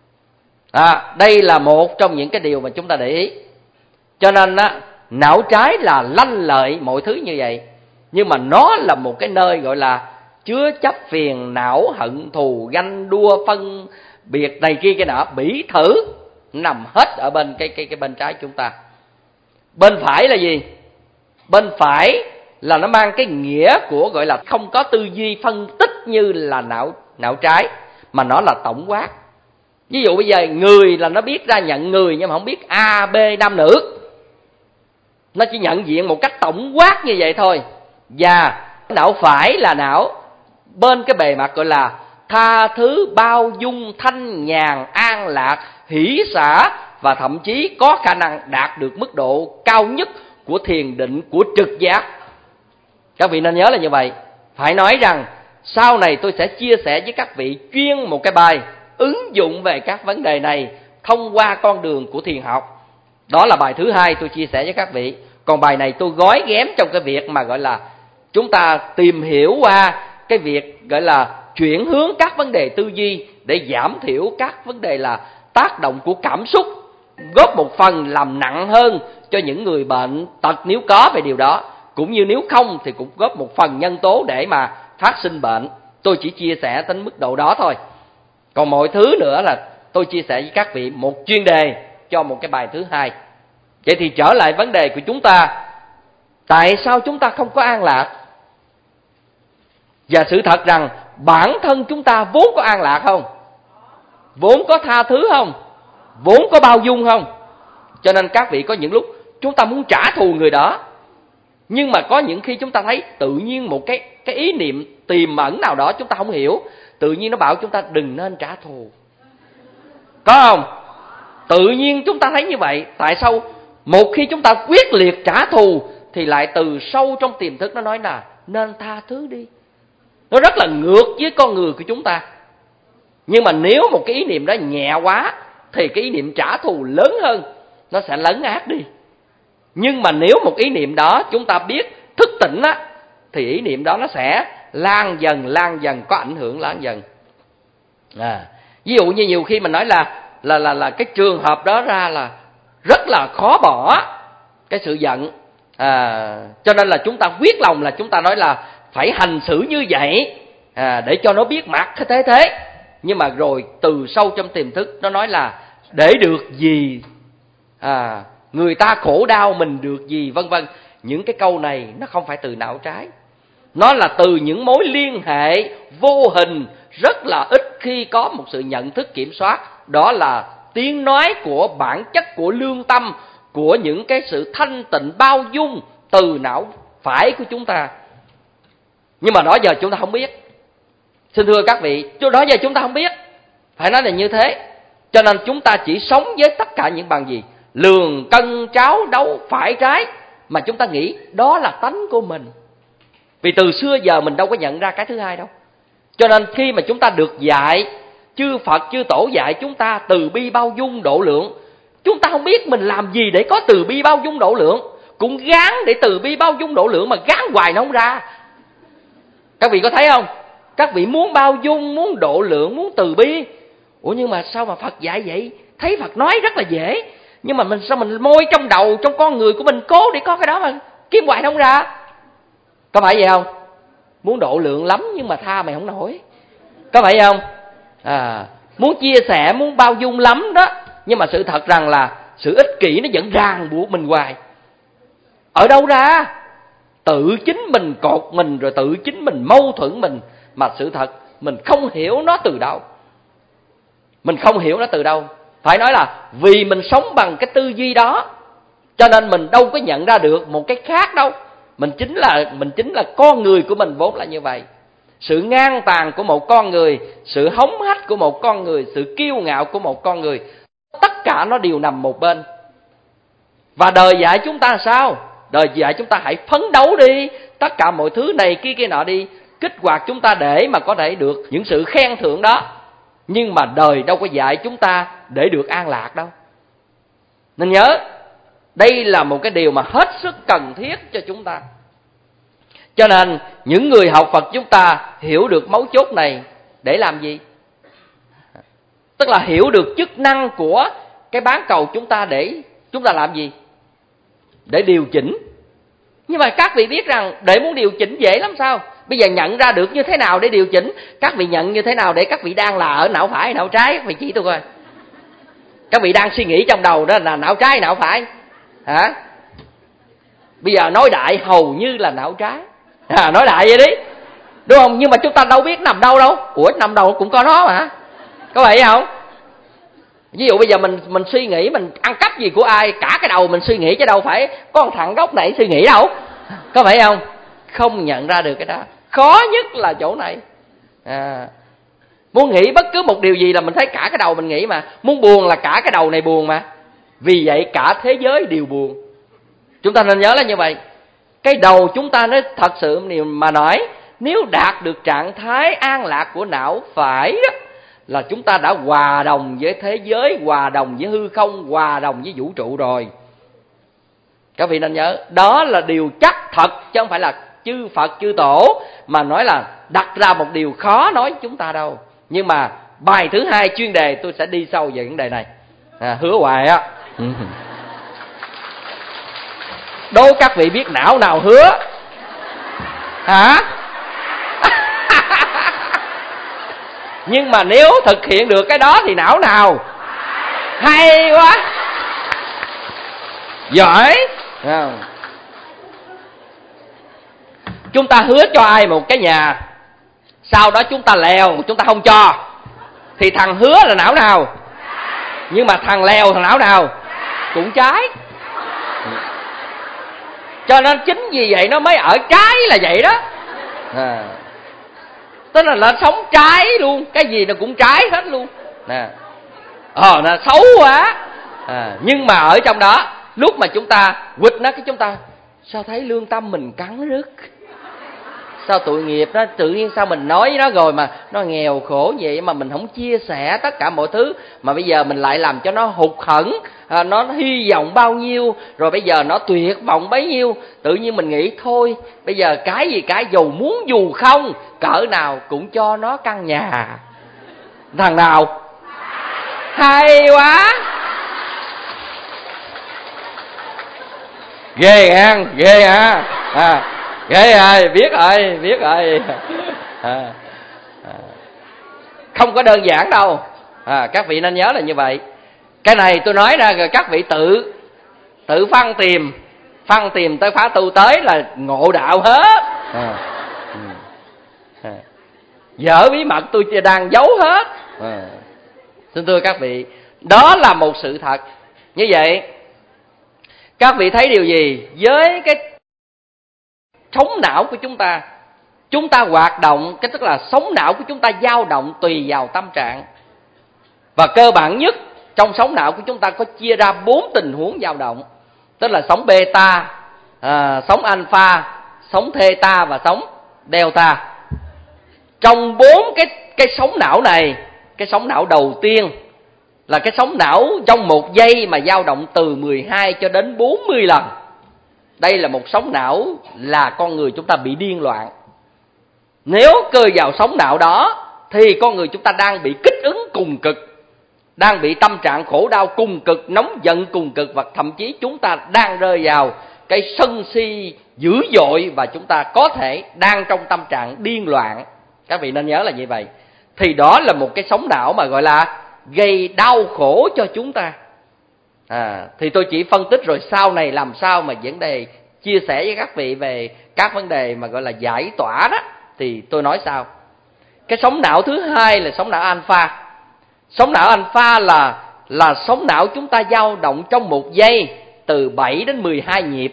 Đây là một trong những cái điều mà chúng ta để ý. Cho nên não trái là lanh lợi mọi thứ như vậy, nhưng mà nó là một cái nơi gọi là chứa chấp phiền não, hận thù, ganh đua, phân biệt này kia cái nọ, bỉ thử, nằm hết ở bên cái bên trái chúng ta. Bên phải là gì? Bên phải là nó mang cái nghĩa của gọi là không có tư duy phân tích như là não trái, mà nó là tổng quát. Ví dụ bây giờ người là nó biết ra nhận người, nhưng mà không biết A, B, nam nữ. Nó chỉ nhận diện một cách tổng quát như vậy thôi. Và não phải là não bên cái bề mặt gọi là tha thứ, bao dung, thanh nhàn, an lạc, hỷ xả, và thậm chí có khả năng đạt được mức độ cao nhất của thiền định, của trực giác. Các vị nên nhớ là như vậy. Phải nói rằng sau này tôi sẽ chia sẻ với các vị chuyên một cái bài ứng dụng về các vấn đề này thông qua con đường của thiền học. Đó là bài thứ 2 tôi chia sẻ với các vị. Còn bài này tôi gói ghém trong cái việc mà gọi là chúng ta tìm hiểu qua cái việc gọi là chuyển hướng các vấn đề tư duy để giảm thiểu các vấn đề là tác động của cảm xúc, góp một phần làm nặng hơn cho những người bệnh tật nếu có về điều đó, cũng như nếu không thì cũng góp một phần nhân tố để mà phát sinh bệnh. Tôi chỉ chia sẻ đến mức độ đó thôi. Còn mọi thứ nữa là tôi chia sẻ với các vị một chuyên đề cho một cái bài thứ 2. Vậy thì trở lại vấn đề của chúng ta, tại sao chúng ta không có an lạc? Và sự thật rằng bản thân chúng ta vốn có an lạc không? Vốn có tha thứ không? Vốn có bao dung không? Cho nên các vị có những lúc chúng ta muốn trả thù người đó, nhưng mà có những khi chúng ta thấy tự nhiên một cái ý niệm tiềm ẩn nào đó chúng ta không hiểu, tự nhiên nó bảo chúng ta đừng nên trả thù. Có không? Tự nhiên chúng ta thấy như vậy. Tại sao một khi chúng ta quyết liệt trả thù thì lại từ sâu trong tiềm thức nó nói là nên tha thứ đi? Nó rất là ngược với con người của chúng ta. Nhưng mà nếu một cái ý niệm đó nhẹ quá thì cái ý niệm trả thù lớn hơn, nó sẽ lấn át đi. Nhưng mà nếu một ý niệm đó chúng ta biết thức tỉnh á, thì ý niệm đó nó sẽ lan dần, có ảnh hưởng lan dần. Ví dụ như nhiều khi mình nói là cái trường hợp đó ra là rất là khó bỏ cái sự giận. Cho nên là chúng ta quyết lòng là chúng ta nói là phải hành xử như vậy để cho nó biết mặt thế. Nhưng mà rồi từ sâu trong tiềm thức nó nói là để được gì, người ta khổ đau mình được gì, vân vân. những cái câu này nó không phải từ não trái. Nó là từ những mối liên hệ vô hình, rất là ít khi có một sự nhận thức kiểm soát. Đó là tiếng nói của bản chất của lương tâm, của những cái sự thanh tịnh bao dung từ não phải của chúng ta. Nhưng mà đó giờ chúng ta không biết. Xin thưa các vị, đó giờ chúng ta không biết. Phải nói là như thế. Cho nên chúng ta chỉ sống với tất cả những bằng gì? Lường cân tráo đấu phải trái, mà chúng ta nghĩ đó là tánh của mình. Vì từ xưa giờ mình đâu có nhận ra cái thứ hai đâu. Cho nên khi mà chúng ta được dạy, chư Phật, chư Tổ dạy chúng ta từ bi bao dung độ lượng, chúng ta không biết mình làm gì để có từ bi bao dung độ lượng. Cũng gán để từ bi bao dung độ lượng mà gán hoài nó không ra. Các vị có thấy không? Các vị muốn bao dung, muốn độ lượng, muốn từ bi. Ủa nhưng mà sao mà Phật dạy vậy? Thấy Phật nói rất là dễ, nhưng mà sao mình môi trong đầu, trong con người của mình cố để có cái đó mà kiếm hoài nó không ra. Có phải vậy không? Muốn độ lượng lắm nhưng mà tha mày không nổi. Có phải vậy không? Muốn chia sẻ, muốn bao dung lắm đó, nhưng mà sự thật rằng là sự ích kỷ nó vẫn ràng buộc mình hoài. Ở đâu ra? Tự chính mình cột mình, rồi tự chính mình mâu thuẫn mình, mà sự thật mình không hiểu nó từ đâu. Mình không hiểu nó từ đâu. Phải nói là vì mình sống bằng cái tư duy đó, cho nên mình đâu có nhận ra được một cái khác đâu. Mình chính là con người của mình vốn là như vậy. Sự ngang tàn của một con người, sự hống hách của một con người, sự kiêu ngạo của một con người, tất cả nó đều nằm một bên. Và đời dạy chúng ta sao? Đời dạy chúng ta hãy phấn đấu đi, tất cả mọi thứ này kia nọ đi, kích hoạt chúng ta để mà có thể được những sự khen thưởng đó. Nhưng mà đời đâu có dạy chúng ta để được an lạc đâu. Nên nhớ, đây là một cái điều mà hết sức cần thiết cho chúng ta. Cho nên những người học Phật chúng ta hiểu được mấu chốt này để làm gì? Tức là hiểu được chức năng của cái bán cầu chúng ta để chúng ta làm gì? Để điều chỉnh. Nhưng mà các vị biết rằng để muốn điều chỉnh dễ lắm sao? Bây giờ nhận ra được như thế nào để điều chỉnh? Các vị nhận như thế nào để các vị đang là ở não phải, não trái? Các vị chỉ tôi coi. Các vị đang suy nghĩ trong đầu đó là não trái, não phải? Hả? Bây giờ nói đại hầu như là não trái. Nói đại vậy đi. Đúng không? Nhưng mà chúng ta đâu biết nằm đâu đâu. Ủa nằm đâu cũng có nó mà. Có vậy không? Ví dụ bây giờ mình suy nghĩ mình ăn cắp gì của ai, cả cái đầu mình suy nghĩ chứ đâu phải có một thằng gốc này suy nghĩ đâu. Có phải không? Không nhận ra được cái đó. Khó nhất là chỗ này. Muốn nghĩ bất cứ một điều gì là mình thấy cả cái đầu mình nghĩ mà. Muốn buồn là cả cái đầu này buồn mà. Vì vậy cả thế giới đều buồn. Chúng ta nên nhớ là như vậy. Cái đầu chúng ta nó thật sự mà nói, nếu đạt được trạng thái an lạc của não phải đó, là chúng ta đã hòa đồng với thế giới, hòa đồng với hư không, hòa đồng với vũ trụ rồi. Các vị nên nhớ, đó là điều chắc thật, chứ không phải là chư Phật, chư Tổ mà nói là đặt ra một điều khó nói chúng ta đâu. Nhưng mà bài thứ hai chuyên đề tôi sẽ đi sâu về vấn đề này. Hứa hoài á. Đố các vị biết não nào hứa? Hả? Nhưng mà nếu thực hiện được cái đó thì não nào? Hay quá. Giỏi. Chúng ta hứa cho ai một cái nhà, sau đó chúng ta lèo, chúng ta không cho, thì thằng hứa là não nào? Nhưng mà thằng lèo thằng não nào? Cũng trái. Cho nên chính vì vậy nó mới ở trái là vậy đó. Tức là sống trái luôn, cái gì nó cũng trái hết luôn. Nó xấu quá. Nhưng mà ở trong đó, lúc mà chúng ta quỵt nó, cái chúng ta sao thấy lương tâm mình cắn rứt. Sao tội nghiệp nó, tự nhiên sao mình nói nó rồi mà nó nghèo khổ vậy mà mình không chia sẻ tất cả mọi thứ, mà bây giờ mình lại làm cho nó hụt hẫng, nó hy vọng bao nhiêu, rồi bây giờ nó tuyệt vọng bấy nhiêu. Tự nhiên mình nghĩ thôi, bây giờ cái gì cái dù muốn dù không, cỡ nào cũng cho nó căn nhà. Thằng nào? Hay quá. Ghê hả? Ghê hả? Ghê rồi, biết rồi. Không có đơn giản đâu. Các vị nên nhớ là như vậy. Cái này tôi nói ra rồi các vị tự phân tìm Phân tìm tới khóa tu tới là ngộ đạo hết. Dở bí mật tôi đang giấu hết. Xin thưa các vị, đó là một sự thật. Như vậy các vị thấy điều gì? Với cái sống não của chúng ta hoạt động, cái tức là sống não của chúng ta dao động tùy vào tâm trạng. Và cơ bản nhất trong sống não của chúng ta có chia ra 4 tình huống dao động, tức là sóng beta, sóng alpha, sóng theta và sóng delta. Trong 4 cái sóng não này, cái sóng não đầu tiên là cái sóng não trong một giây mà dao động từ 12 cho đến 40 lần. Đây là một sóng não là con người chúng ta bị điên loạn. Nếu cơ vào sóng não đó thì con người chúng ta đang bị kích ứng cùng cực, đang bị tâm trạng khổ đau cùng cực, nóng giận cùng cực, và thậm chí chúng ta đang rơi vào cái sân si dữ dội, và chúng ta có thể đang trong tâm trạng điên loạn. Các vị nên nhớ là như vậy. Thì đó là một cái sóng não mà gọi là gây đau khổ cho chúng ta. Thì tôi chỉ phân tích rồi sau này làm sao mà vấn đề chia sẻ với các vị về các vấn đề mà gọi là giải tỏa đó, thì tôi nói sau. Cái sóng não thứ hai là sóng não alpha. Sóng não alpha là sóng não chúng ta dao động trong một giây từ 7 đến 12 nhịp.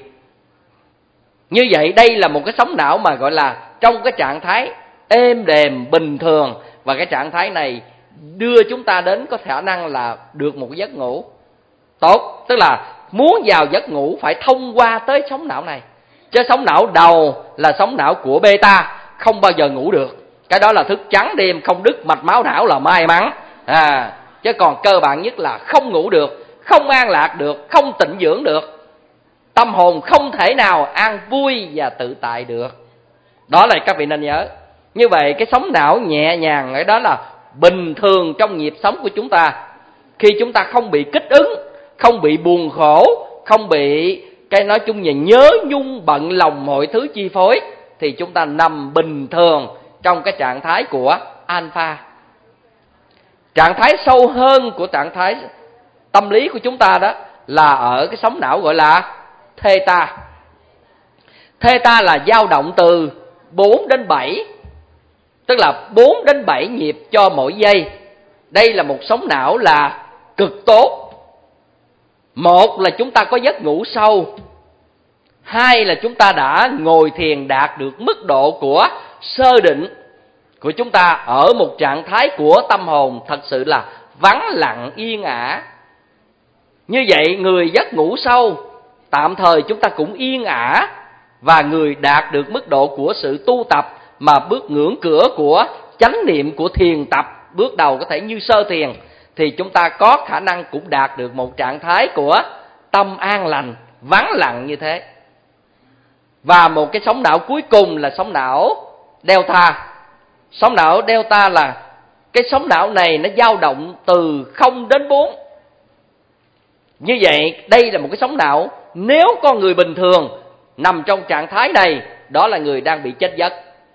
Như vậy đây là một cái sóng não mà gọi là trong cái trạng thái êm đềm bình thường, và cái trạng thái này đưa chúng ta đến có khả năng là được một giấc ngủ tốt. Tức là muốn vào giấc ngủ phải thông qua tới sóng não này. Chứ sóng não đầu là sóng não của beta, không bao giờ ngủ được. Cái đó là thức trắng đêm, không đứt mạch máu não là may mắn. Chứ còn cơ bản nhất là không ngủ được, không an lạc được, không tịnh dưỡng được. Tâm hồn không thể nào an vui và tự tại được. Đó là các vị nên nhớ. Như vậy cái sóng não nhẹ nhàng ở đó là bình thường trong nhịp sống của chúng ta. Khi chúng ta không bị kích ứng, không bị buồn khổ, không bị cái nói chung là nhớ nhung bận lòng mọi thứ chi phối, thì chúng ta nằm bình thường trong cái trạng thái của alpha. Trạng thái sâu hơn của trạng thái tâm lý của chúng ta đó là ở cái sóng não gọi là theta. Theta là dao động từ 4 đến 7, tức là 4 đến 7 nhịp cho mỗi giây. Đây là một sóng não là cực tốt. Một là chúng ta có giấc ngủ sâu. Hai là chúng ta đã ngồi thiền đạt được mức độ của sơ định của chúng ta ở một trạng thái của tâm hồn thật sự là vắng lặng yên ả. Như vậy người giấc ngủ sâu tạm thời chúng ta cũng yên ả, và người đạt được mức độ của sự tu tập mà bước ngưỡng cửa của chánh niệm của thiền tập, bước đầu có thể như sơ thiền, thì chúng ta có khả năng cũng đạt được một trạng thái của tâm an lành, vắng lặng như thế. Và một cái sóng não cuối cùng là sóng não delta. Sóng não delta là cái sóng não này nó dao động từ 0 đến 4. Như vậy đây là một cái sóng não, nếu con người bình thường nằm trong trạng thái này, đó là người đang bị chết giấc.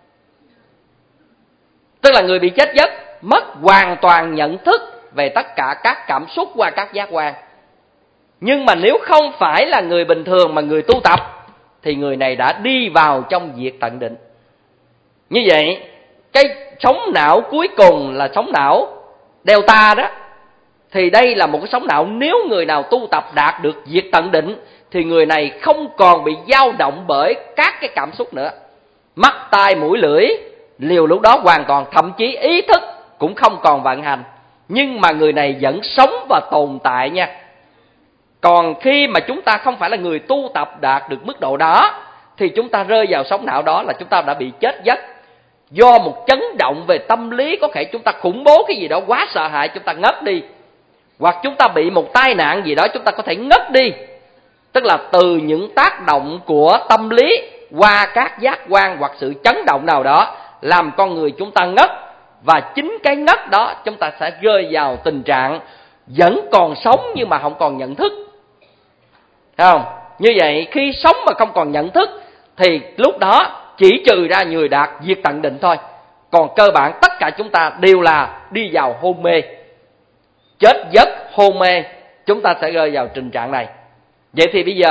Tức là người bị chết giấc, mất hoàn toàn nhận thức về tất cả các cảm xúc qua các giác quan. Nhưng mà nếu không phải là người bình thường mà người tu tập, thì người này đã đi vào trong diệt tận định. Như vậy cái sóng não cuối cùng là sóng não delta đó, thì đây là một cái sóng não nếu người nào tu tập đạt được diệt tận định, thì người này không còn bị dao động bởi các cái cảm xúc nữa. Mắt, tai, mũi, lưỡi liều lúc đó hoàn toàn, thậm chí ý thức cũng không còn vận hành. Nhưng mà người này vẫn sống và tồn tại nha. Còn khi mà chúng ta không phải là người tu tập đạt được mức độ đó, thì chúng ta rơi vào sóng não đó là chúng ta đã bị chết giấc. Do một chấn động về tâm lý, có thể chúng ta khủng bố cái gì đó quá sợ hãi, chúng ta ngất đi. Hoặc chúng ta bị một tai nạn gì đó, chúng ta có thể ngất đi. Tức là từ những tác động của tâm lý qua các giác quan hoặc sự chấn động nào đó làm con người chúng ta ngất. Và chính cái ngất đó chúng ta sẽ rơi vào tình trạng vẫn còn sống nhưng mà không còn nhận thức. Thấy không? Như vậy khi sống mà không còn nhận thức thì lúc đó chỉ trừ ra người đạt diệt tận định thôi. Còn cơ bản tất cả chúng ta đều là đi vào hôn mê. Chết giấc hôn mê, chúng ta sẽ rơi vào tình trạng này. Vậy thì bây giờ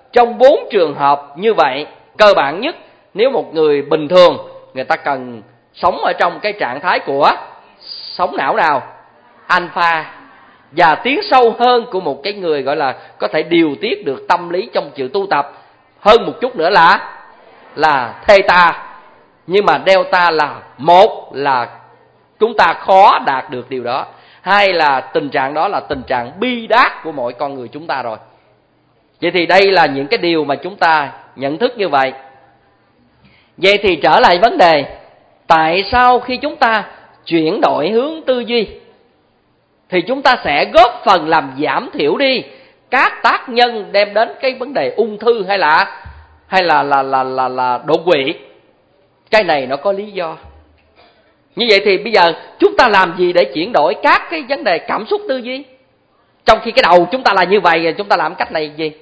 trong 4 trường hợp như vậy, cơ bản nhất, nếu một người bình thường, người ta cần sống ở trong cái trạng thái của sóng não nào? Alpha. Và tiến sâu hơn của một cái người gọi là có thể điều tiết được tâm lý trong sự tu tập hơn một chút nữa là theta. Nhưng mà delta là, một là chúng ta khó đạt được điều đó, hai là tình trạng đó là tình trạng bi đát của mỗi con người chúng ta rồi. Vậy thì đây là những cái điều mà chúng ta nhận thức như vậy. Vậy thì trở lại vấn đề, tại sao khi chúng ta chuyển đổi hướng tư duy thì chúng ta sẽ góp phần làm giảm thiểu đi các tác nhân đem đến cái vấn đề ung thư hay là đột quỵ? Cái này nó có lý do. Như vậy thì bây giờ chúng ta làm gì để chuyển đổi các cái vấn đề cảm xúc tư duy? Trong khi cái đầu chúng ta là như vậy, chúng ta làm cách này gì?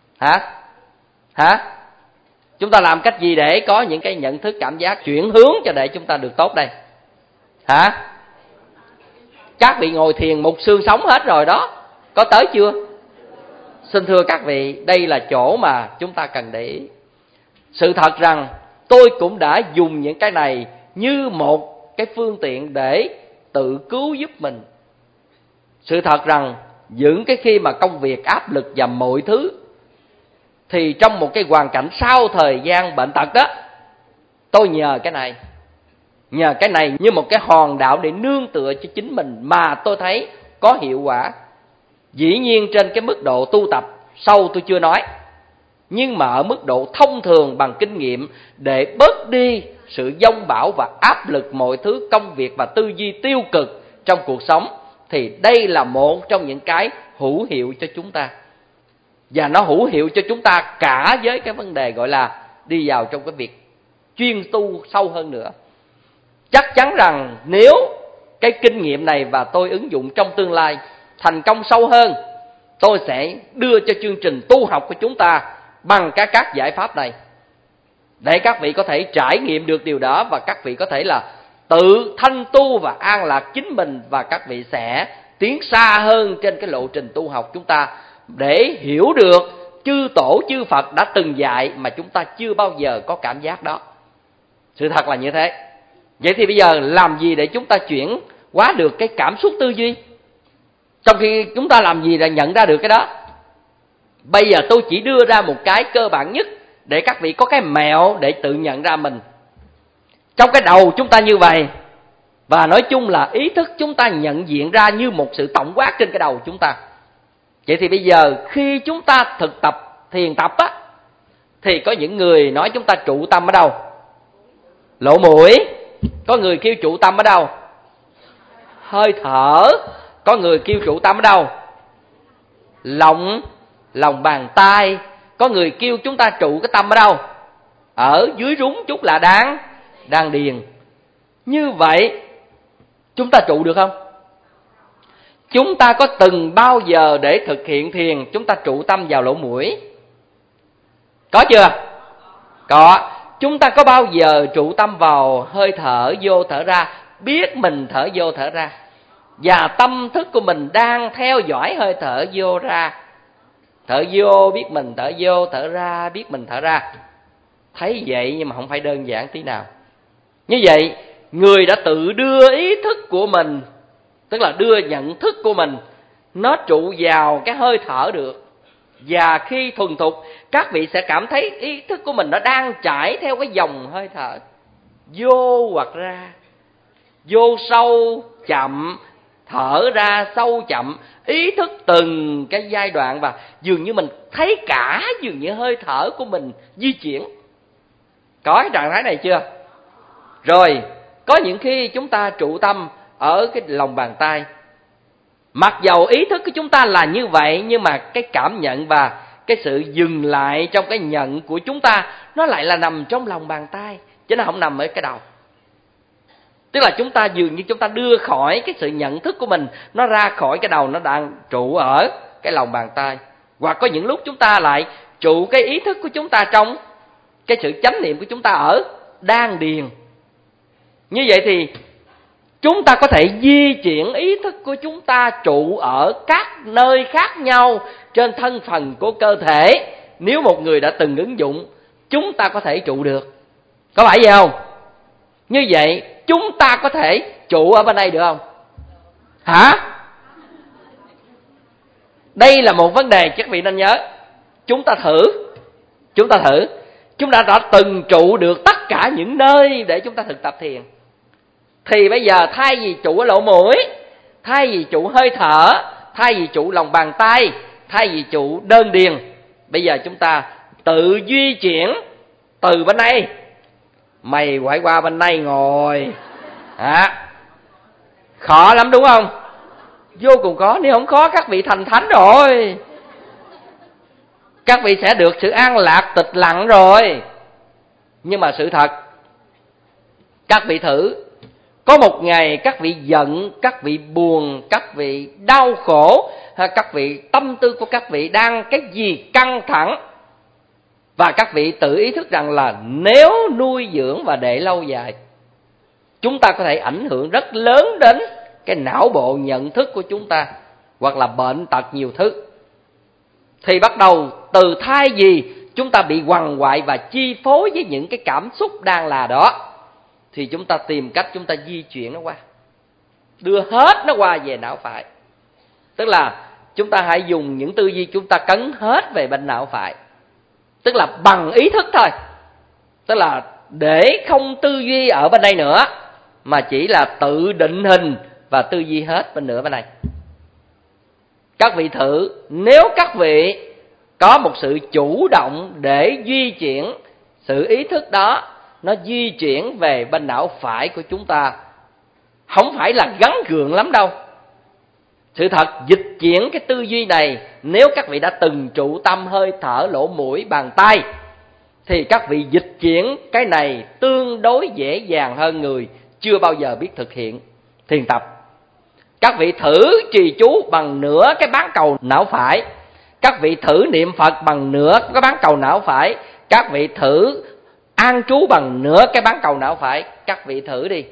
Hả? Chúng ta làm cách gì để có những cái nhận thức cảm giác chuyển hướng cho để chúng ta được tốt đây? Hả? Các vị ngồi thiền một xương sống hết rồi đó, có tới chưa? Xin thưa các vị, đây là chỗ mà chúng ta cần để ý. Sự thật rằng tôi cũng đã dùng những cái này như một cái phương tiện để tự cứu giúp mình. Sự thật rằng những cái khi mà công việc áp lực và mọi thứ, thì trong một cái hoàn cảnh sau thời gian bệnh tật đó, tôi nhờ cái này như một cái hòn đảo để nương tựa cho chính mình, mà tôi thấy có hiệu quả. Dĩ nhiên trên cái mức độ tu tập sâu tôi chưa nói, nhưng mà ở mức độ thông thường bằng kinh nghiệm để bớt đi sự dông bão và áp lực mọi thứ công việc và tư duy tiêu cực trong cuộc sống, thì đây là một trong những cái hữu hiệu cho chúng ta. Và nó hữu hiệu cho chúng ta cả với cái vấn đề gọi là đi vào trong cái việc chuyên tu sâu hơn nữa. Chắc chắn rằng nếu cái kinh nghiệm này và tôi ứng dụng trong tương lai thành công sâu hơn, tôi sẽ đưa cho chương trình tu học của chúng ta bằng các giải pháp này, để các vị có thể trải nghiệm được điều đó, và các vị có thể là tự thanh tu và an lạc chính mình, và các vị sẽ tiến xa hơn trên cái lộ trình tu học chúng ta, để hiểu được chư tổ chư Phật đã từng dạy mà chúng ta chưa bao giờ có cảm giác đó. Sự thật là như thế. Vậy thì bây giờ làm gì để chúng ta chuyển hóa được cái cảm xúc tư duy? Trong khi chúng ta làm gì để nhận ra được cái đó? Bây giờ tôi chỉ đưa ra một cái cơ bản nhất để các vị có cái mẹo để tự nhận ra mình. Trong cái đầu chúng ta như vậy, và nói chung là ý thức chúng ta nhận diện ra như một sự tổng quát trên cái đầu chúng ta. Vậy thì bây giờ khi chúng ta thực tập thiền tập á, thì có những người nói chúng ta trụ tâm ở đâu? Lỗ mũi. Có người kêu trụ tâm ở đâu? Hơi thở. Có người kêu trụ tâm ở đâu? Lòng bàn tay. Có người kêu chúng ta trụ cái tâm ở đâu? Ở dưới rúng chút là đan điền. Như vậy chúng ta trụ được không? Chúng ta có từng bao giờ để thực hiện thiền chúng ta trụ tâm vào lỗ mũi? Có chưa? Có. Chúng ta có bao giờ trụ tâm vào hơi thở vô thở ra, biết mình thở vô thở ra, và tâm thức của mình đang theo dõi hơi thở vô ra? Thở vô biết mình thở vô, thở ra biết mình thở ra. Thấy vậy nhưng mà không phải đơn giản tí nào. Như vậy, người đã tự đưa ý thức của mình, tức là đưa nhận thức của mình, nó trụ vào cái hơi thở được. Và khi thuần thục, các vị sẽ cảm thấy ý thức của mình nó đang chảy theo cái dòng hơi thở, vô hoặc ra, vô sâu chậm, thở ra sâu chậm, ý thức từng cái giai đoạn, và dường như mình thấy cả dường như hơi thở của mình di chuyển. Có cái trạng thái này chưa? Rồi, có những khi chúng ta trụ tâm ở cái lòng bàn tay. Mặc dầu ý thức của chúng ta là như vậy, nhưng mà cái cảm nhận và cái sự dừng lại trong cái nhận của chúng ta, nó lại là nằm trong lòng bàn tay, chứ nó không nằm ở cái đầu. Tức là chúng ta dường như chúng ta đưa khỏi cái sự nhận thức của mình, nó ra khỏi cái đầu, nó đang trụ ở cái lòng bàn tay. Hoặc có những lúc chúng ta lại trụ cái ý thức của chúng ta trong cái sự chánh niệm của chúng ta ở đan điền. Như vậy thì chúng ta có thể di chuyển ý thức của chúng ta trụ ở các nơi khác nhau trên thân phần của cơ thể, nếu một người đã từng ứng dụng, chúng ta có thể trụ được. Có phải vậy không? Như vậy chúng ta có thể trụ ở bên đây được không? Hả? Đây là một vấn đề các vị nên nhớ. Chúng ta thử. Chúng ta đã từng trụ được tất cả những nơi để chúng ta thực tập thiền. Thì bây giờ thay vì trụ ở lỗ mũi, thay vì trụ hơi thở, thay vì trụ lòng bàn tay, thay vì trụ đơn điền, bây giờ chúng ta tự di chuyển từ bên đây. Mày quay qua bên đây ngồi. Khó lắm đúng không? Vô cùng khó. Nếu không khó các vị thành thánh rồi. Các vị sẽ được sự an lạc tịch lặng rồi. Nhưng mà sự thật, các vị thử, có một ngày các vị giận, các vị buồn, các vị đau khổ, các vị tâm tư của các vị đang cái gì căng thẳng, và các vị tự ý thức rằng là nếu nuôi dưỡng và để lâu dài, chúng ta có thể ảnh hưởng rất lớn đến cái não bộ nhận thức của chúng ta, hoặc là bệnh tật nhiều thứ. Thì bắt đầu từ thay vì chúng ta bị quằn quại và chi phối với những cái cảm xúc đang là đó, thì chúng ta tìm cách chúng ta di chuyển nó qua, đưa hết nó qua về não phải. Tức là chúng ta hãy dùng những tư duy chúng ta cấn hết về bên não phải. Tức là bằng ý thức thôi. Tức là để không tư duy ở bên đây nữa, mà chỉ là tự định hình và tư duy hết bên nửa bên này. Các vị thử, nếu các vị có một sự chủ động để di chuyển sự ý thức đó, nó di chuyển về bên não phải của chúng ta, không phải là gắn gượng lắm đâu. Sự thật, dịch chuyển cái tư duy này, nếu các vị đã từng trụ tâm hơi thở lỗ mũi bàn tay, thì các vị dịch chuyển cái này tương đối dễ dàng hơn người chưa bao giờ biết thực hiện thiền tập. Các vị thử trì chú bằng nửa cái bán cầu não phải, các vị thử niệm Phật bằng nửa cái bán cầu não phải, các vị thử an trú bằng nửa cái bán cầu não phải. Các vị thử đi.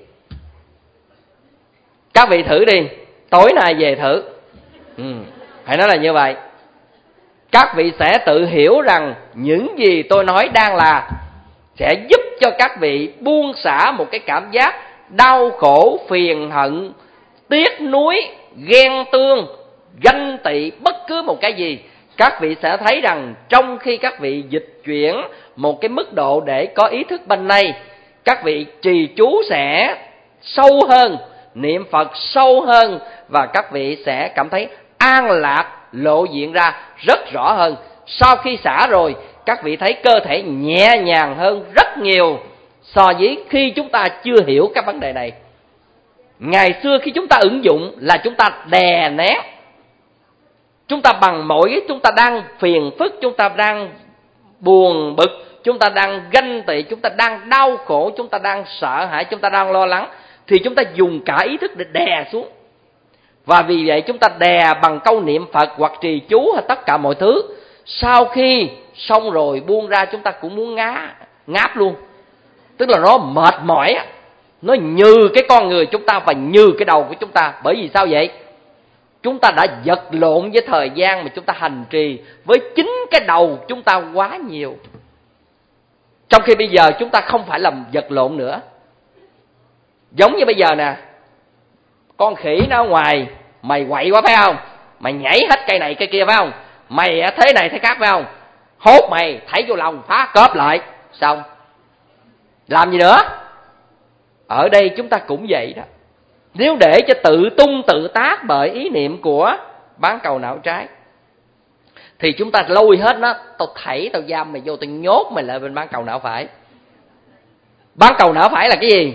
Các vị thử đi. Tối nay về thử. Phải nói là như vậy. Các vị sẽ tự hiểu rằng những gì tôi nói đang là sẽ giúp cho các vị buông xả một cái cảm giác đau khổ, phiền hận, tiếc nuối, ghen tương, ganh tị, bất cứ một cái gì. Các vị sẽ thấy rằng trong khi các vị dịch chuyển một cái mức độ để có ý thức bên này, các vị trì chú sẽ sâu hơn, niệm Phật sâu hơn, và các vị sẽ cảm thấy an lạc lộ diện ra rất rõ hơn. Sau khi xả rồi, các vị thấy cơ thể nhẹ nhàng hơn rất nhiều so với khi chúng ta chưa hiểu các vấn đề này. Ngày xưa khi chúng ta ứng dụng là chúng ta đè nén, chúng ta bằng mỗi chúng ta đang phiền phức, chúng ta đang buồn bực, chúng ta đang ganh tị, chúng ta đang đau khổ, chúng ta đang sợ hãi, chúng ta đang lo lắng, thì chúng ta dùng cả ý thức để đè xuống. Và vì vậy chúng ta đè bằng câu niệm Phật hoặc trì chú hay tất cả mọi thứ. Sau khi xong rồi buông ra, chúng ta cũng muốn ngáp luôn. Tức là nó mệt mỏi, nó như cái con người chúng ta và như cái đầu của chúng ta. Bởi vì sao vậy? Chúng ta đã vật lộn với thời gian mà chúng ta hành trì với chính cái đầu chúng ta quá nhiều. Trong khi bây giờ chúng ta không phải làm vật lộn nữa. Giống như bây giờ nè, con khỉ nó ở ngoài, mày quậy quá phải không? Mày nhảy hết cây này cây kia phải không? Mày thế này thế khác phải không? Hốt mày, thảy vô lòng, phá cớp lại, xong. Làm gì nữa? Ở đây chúng ta cũng vậy đó. Nếu để cho tự tung tự tác bởi ý niệm của bán cầu não trái, thì chúng ta lôi hết nó. Tao thảy, tao giam mày vô, tao nhốt mày lại bên bán cầu não phải. Bán cầu não phải là cái gì?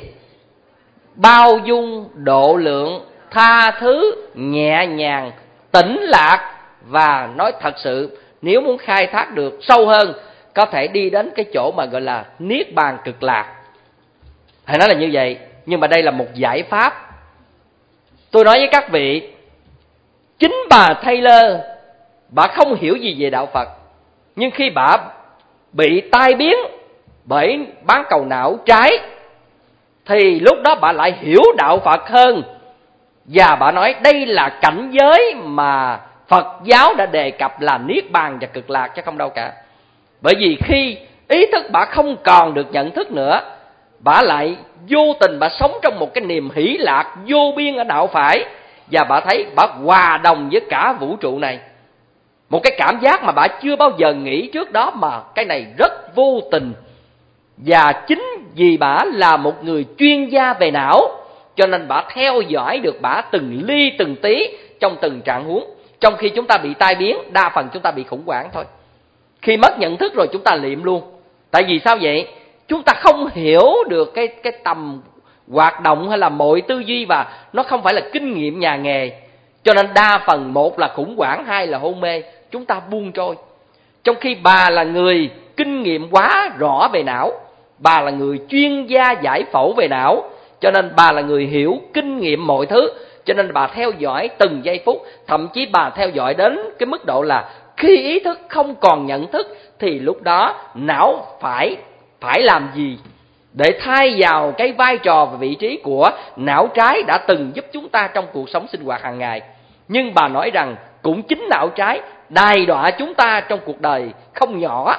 Bao dung, độ lượng, tha thứ, nhẹ nhàng, tĩnh lạc. Và nói thật sự, nếu muốn khai thác được sâu hơn, có thể đi đến cái chỗ mà gọi là niết bàn cực lạc. Phải nói là như vậy. Nhưng mà đây là một giải pháp. Tôi nói với các vị, chính bà Taylor, bà không hiểu gì về đạo Phật, nhưng khi bà bị tai biến bởi bán cầu não trái, thì lúc đó bà lại hiểu đạo Phật hơn. Và bà nói đây là cảnh giới mà Phật giáo đã đề cập là niết bàn và cực lạc chứ không đâu cả. Bởi vì khi ý thức bà không còn được nhận thức nữa, bà lại vô tình bà sống trong một cái niềm hỷ lạc vô biên ở đạo phải, và bà thấy bà hòa đồng với cả vũ trụ này. Một cái cảm giác mà bà chưa bao giờ nghĩ trước đó, mà cái này rất vô tình. Và chính vì bà là một người chuyên gia về não, cho nên bà theo dõi được bà từng ly từng tí trong từng trạng huống. Trong khi chúng ta bị tai biến, đa phần chúng ta bị khủng hoảng thôi. Khi mất nhận thức rồi chúng ta liệm luôn. Tại vì sao vậy? Chúng ta không hiểu được cái tầm hoạt động hay là mọi tư duy, và nó không phải là kinh nghiệm nhà nghề. Cho nên đa phần, một là khủng hoảng, hai là hôn mê, chúng ta buông trôi. Trong khi bà là người kinh nghiệm quá rõ về não, bà là người chuyên gia giải phẫu về não, cho nên bà là người hiểu kinh nghiệm mọi thứ, cho nên bà theo dõi từng giây phút. Thậm chí bà theo dõi đến cái mức độ là khi ý thức không còn nhận thức, thì lúc đó não phải làm gì để thay vào cái vai trò và vị trí của não trái đã từng giúp chúng ta trong cuộc sống sinh hoạt hàng ngày. Nhưng bà nói rằng cũng chính não trái đày đọa chúng ta trong cuộc đời không nhỏ.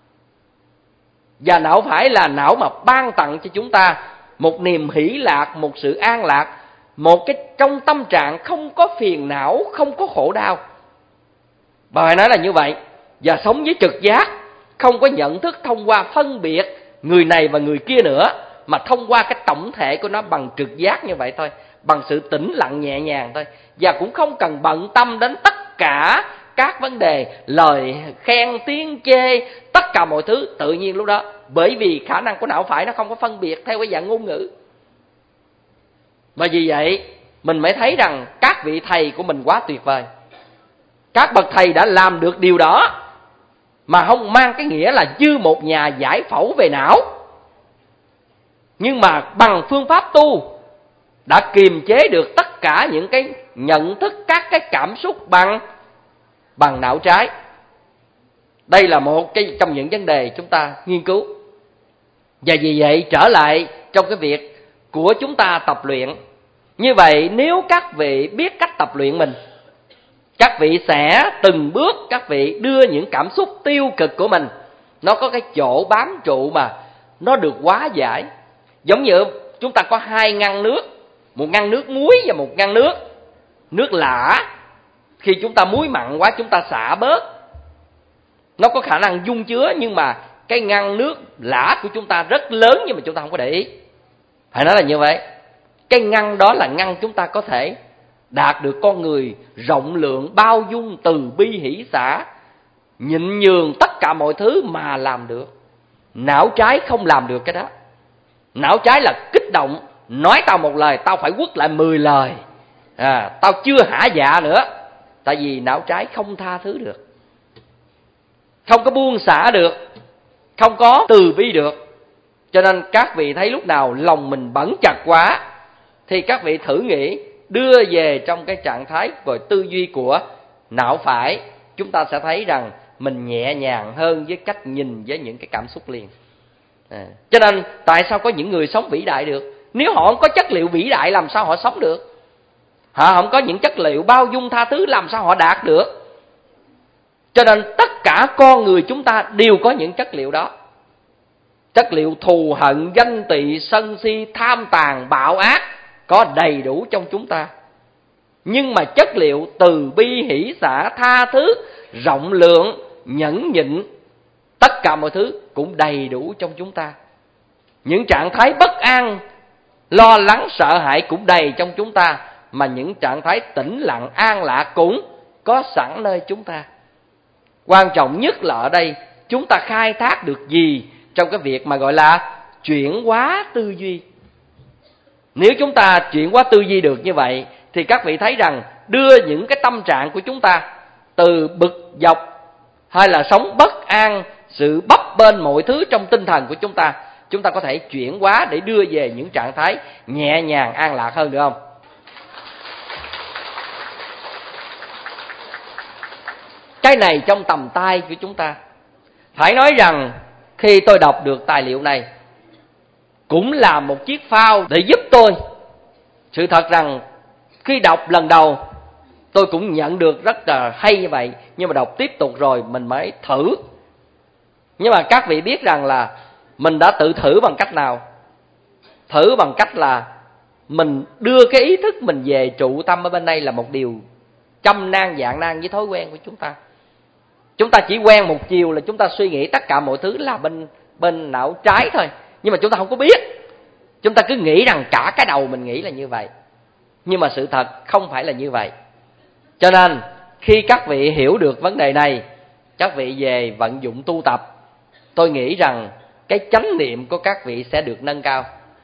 Và não phải là não mà ban tặng cho chúng ta một niềm hỷ lạc, một sự an lạc, một cái trong tâm trạng không có phiền não, không có khổ đau. Bà phải nói là như vậy. Và sống với trực giác, không có nhận thức thông qua phân biệt người này và người kia nữa, mà thông qua cái tổng thể của nó bằng trực giác như vậy thôi, bằng sự tĩnh lặng nhẹ nhàng thôi. Và cũng không cần bận tâm đến tất cả các vấn đề, lời khen tiếng chê, tất cả mọi thứ tự nhiên lúc đó. Bởi vì khả năng của não phải nó không có phân biệt theo cái dạng ngôn ngữ. Và vì vậy mình mới thấy rằng các vị thầy của mình quá tuyệt vời. Các bậc thầy đã làm được điều đó, mà không mang cái nghĩa là như một nhà giải phẫu về não, nhưng mà bằng phương pháp tu đã kiềm chế được tất cả những cái nhận thức, các cái cảm xúc bằng não trái. Đây là một cái trong những vấn đề chúng ta nghiên cứu. Và vì vậy trở lại trong cái việc của chúng ta tập luyện. Như vậy nếu các vị biết cách tập luyện mình, các vị sẽ từng bước các vị đưa những cảm xúc tiêu cực của mình, nó có cái chỗ bám trụ mà nó được hóa giải. Giống như chúng ta có hai ngăn nước, một ngăn nước muối và một ngăn nước lã. Khi chúng ta muối mặn quá chúng ta xả bớt, nó có khả năng dung chứa, nhưng mà cái ngăn nước lã của chúng ta rất lớn, nhưng mà chúng ta không có để ý. Phải nói là như vậy. Cái ngăn đó là ngăn chúng ta có thể đạt được con người rộng lượng, bao dung, từ bi, hỷ xả, nhịn nhường tất cả mọi thứ mà làm được. Não trái không làm được cái đó. Não trái là kích động, nói tao một lời tao phải quất lại 10 lời, tao chưa hả dạ nữa. Tại vì não trái không tha thứ được, không có buông xả được, không có từ bi được. Cho nên các vị thấy lúc nào lòng mình bẩn chặt quá, thì các vị thử nghĩ đưa về trong cái trạng thái về tư duy của não phải, chúng ta sẽ thấy rằng mình nhẹ nhàng hơn với cách nhìn với những cái cảm xúc liền. Cho nên tại sao có những người sống vĩ đại được? Nếu họ không có chất liệu vĩ đại làm sao họ sống được? Họ không có những chất liệu bao dung tha thứ làm sao họ đạt được? Cho nên tất cả con người chúng ta đều có những chất liệu đó. Chất liệu thù hận, ganh tị, sân si, tham tàn, bạo ác có đầy đủ trong chúng ta. Nhưng mà chất liệu từ bi, hỷ xả, tha thứ, rộng lượng, nhẫn nhịn, tất cả mọi thứ cũng đầy đủ trong chúng ta. Những trạng thái bất an, lo lắng, sợ hãi cũng đầy trong chúng ta. Mà những trạng thái tĩnh lặng, an lạc cũng có sẵn nơi chúng ta. Quan trọng nhất là ở đây chúng ta khai thác được gì trong cái việc mà gọi là chuyển hóa tư duy. Nếu chúng ta chuyển hóa tư duy được như vậy, thì các vị thấy rằng đưa những cái tâm trạng của chúng ta từ bực dọc hay là sống bất an, sự bấp bênh mọi thứ trong tinh thần của chúng ta có thể chuyển hóa để đưa về những trạng thái nhẹ nhàng, an lạc hơn, được không? Cái này trong tầm tay của chúng ta. Phải nói rằng khi tôi đọc được tài liệu này cũng là một chiếc phao để giúp tôi. Sự thật rằng khi đọc lần đầu tôi cũng nhận được rất là hay như vậy, nhưng mà đọc tiếp tục rồi mình mới thử. Nhưng mà các vị biết rằng là mình đã tự thử bằng cách nào? Thử bằng cách là mình đưa cái ý thức mình về trụ tâm ở bên đây là một điều trăm nan vạn nan với thói quen của chúng ta. Chúng ta chỉ quen một chiều là chúng ta suy nghĩ tất cả mọi thứ là bên não trái thôi. Nhưng mà chúng ta không có biết. Chúng ta cứ nghĩ rằng cả cái đầu mình nghĩ là như vậy. Nhưng mà sự thật không phải là như vậy. Cho nên khi các vị hiểu được vấn đề này, các vị về vận dụng tu tập, tôi nghĩ rằng cái chánh niệm của các vị sẽ được nâng cao.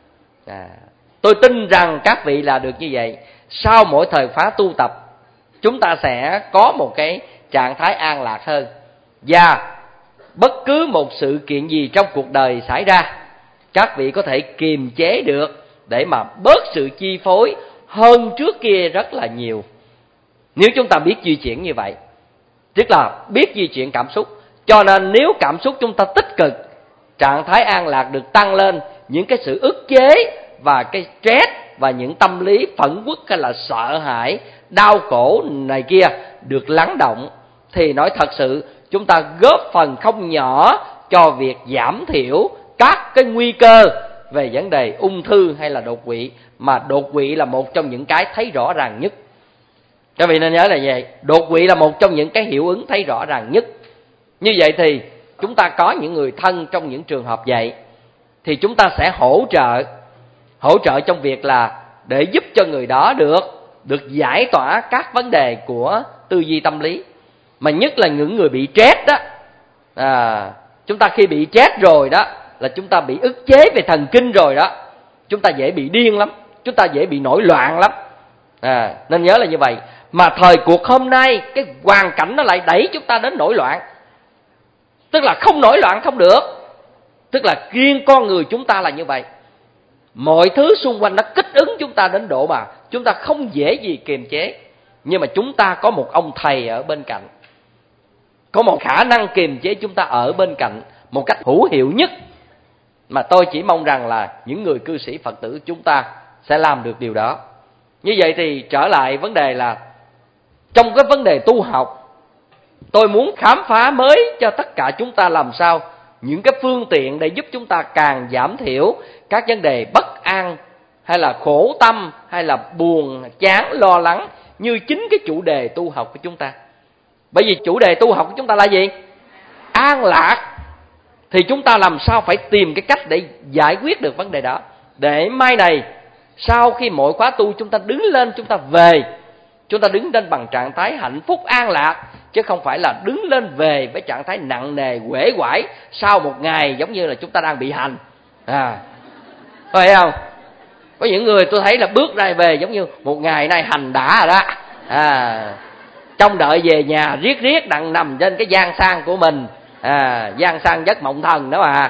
Tôi tin rằng các vị là được như vậy. Sau mỗi thời khóa tu tập, chúng ta sẽ có một cái trạng thái an lạc hơn. Và bất cứ một sự kiện gì trong cuộc đời xảy ra, các vị có thể kiềm chế được để mà bớt sự chi phối hơn trước kia rất là nhiều. Nếu chúng ta biết di chuyển như vậy, tức là biết di chuyển cảm xúc. Cho nên nếu cảm xúc chúng ta tích cực, trạng thái an lạc được tăng lên, những cái sự ức chế và cái stress và những tâm lý phẫn uất hay là sợ hãi, đau khổ này kia được lắng động, thì nói thật sự chúng ta góp phần không nhỏ cho việc giảm thiểu các cái nguy cơ về vấn đề ung thư hay là đột quỵ. Mà đột quỵ là một trong những cái thấy rõ ràng nhất. Các vị nên nhớ là vậy. Đột quỵ là một trong những cái hiệu ứng thấy rõ ràng nhất. Như vậy thì chúng ta có những người thân trong những trường hợp vậy, thì chúng ta sẽ hỗ trợ trong việc là để giúp cho người đó được giải tỏa các vấn đề của tư duy tâm lý. Mà nhất là những người bị stress đó, chúng ta khi bị stress rồi đó là chúng ta bị ức chế về thần kinh rồi đó, chúng ta dễ bị điên lắm, chúng ta dễ bị nổi loạn lắm. Nên nhớ là như vậy. Mà thời cuộc hôm nay, cái hoàn cảnh nó lại đẩy chúng ta đến nổi loạn. Tức là không nổi loạn không được. Tức là riêng con người chúng ta là như vậy. Mọi thứ xung quanh nó kích ứng chúng ta đến độ mà chúng ta không dễ gì kiềm chế. Nhưng mà chúng ta có một ông thầy ở bên cạnh, có một khả năng kiềm chế chúng ta ở bên cạnh một cách hữu hiệu nhất. Mà tôi chỉ mong rằng là những người cư sĩ Phật tử chúng ta sẽ làm được điều đó. Như vậy thì trở lại vấn đề là trong cái vấn đề tu học, tôi muốn khám phá mới cho tất cả chúng ta làm sao những cái phương tiện để giúp chúng ta càng giảm thiểu các vấn đề bất an hay là khổ tâm hay là buồn chán lo lắng như chính cái chủ đề tu học của chúng ta. Bởi vì chủ đề tu học của chúng ta là gì? An lạc. Thì chúng ta làm sao phải tìm cái cách để giải quyết được vấn đề đó, để mai này sau khi mỗi khóa tu chúng ta đứng lên, chúng ta về, chúng ta đứng lên bằng trạng thái hạnh phúc an lạc, chứ không phải là đứng lên về với trạng thái nặng nề uể oải sau một ngày giống như là chúng ta đang bị hành. Có phải không? Có những người tôi thấy là bước ra về giống như một ngày nay hành đã rồi đó. Trong đợi về nhà riết đang nằm trên cái gian sang của mình, gian sang giấc mộng thần đó mà.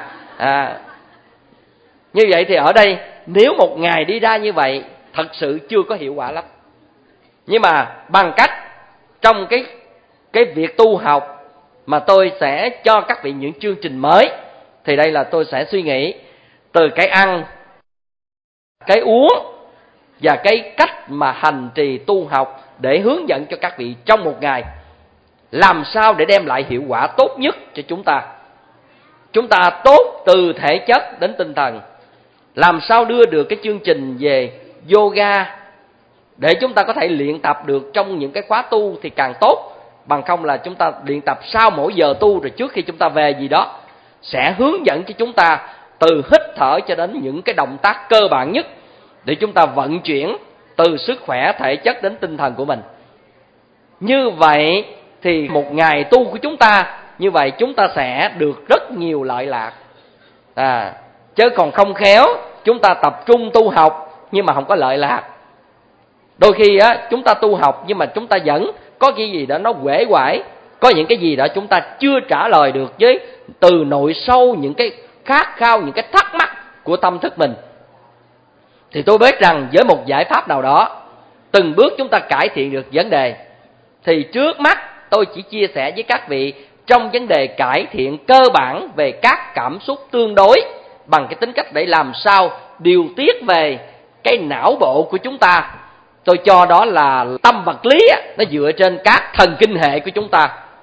Như vậy thì ở đây nếu một ngày đi ra như vậy thật sự chưa có hiệu quả lắm. Nhưng mà bằng cách trong cái việc tu học mà tôi sẽ cho các vị những chương trình mới, thì đây là tôi sẽ suy nghĩ từ cái ăn, cái uống và cái cách mà hành trì tu học để hướng dẫn cho các vị trong một ngày làm sao để đem lại hiệu quả tốt nhất cho chúng ta. Chúng ta tốt từ thể chất đến tinh thần. Làm sao đưa được cái chương trình về yoga để chúng ta có thể luyện tập được trong những cái khóa tu thì càng tốt. Bằng không là chúng ta luyện tập sau mỗi giờ tu rồi trước khi chúng ta về gì đó sẽ hướng dẫn cho chúng ta từ hít thở cho đến những cái động tác cơ bản nhất để chúng ta vận chuyển từ sức khỏe thể chất đến tinh thần của mình. Như vậy thì một ngày tu của chúng ta như vậy chúng ta sẽ được rất nhiều lợi lạc. Chứ còn không khéo chúng ta tập trung tu học nhưng mà không có lợi lạc. Đôi khi chúng ta tu học nhưng mà chúng ta vẫn có cái gì đó nó uể oải, có những cái gì đó chúng ta chưa trả lời được với từ nội sâu những cái khát khao, những cái thắc mắc của tâm thức mình. Thì tôi biết rằng với một giải pháp nào đó, từng bước chúng ta cải thiện được vấn đề. Thì trước mắt tôi chỉ chia sẻ với các vị trong vấn đề cải thiện cơ bản về các cảm xúc tương đối bằng cái tính cách để làm sao điều tiết về cái não bộ của chúng ta. Tôi cho đó là tâm vật lý, nó dựa trên các thần kinh hệ của chúng ta.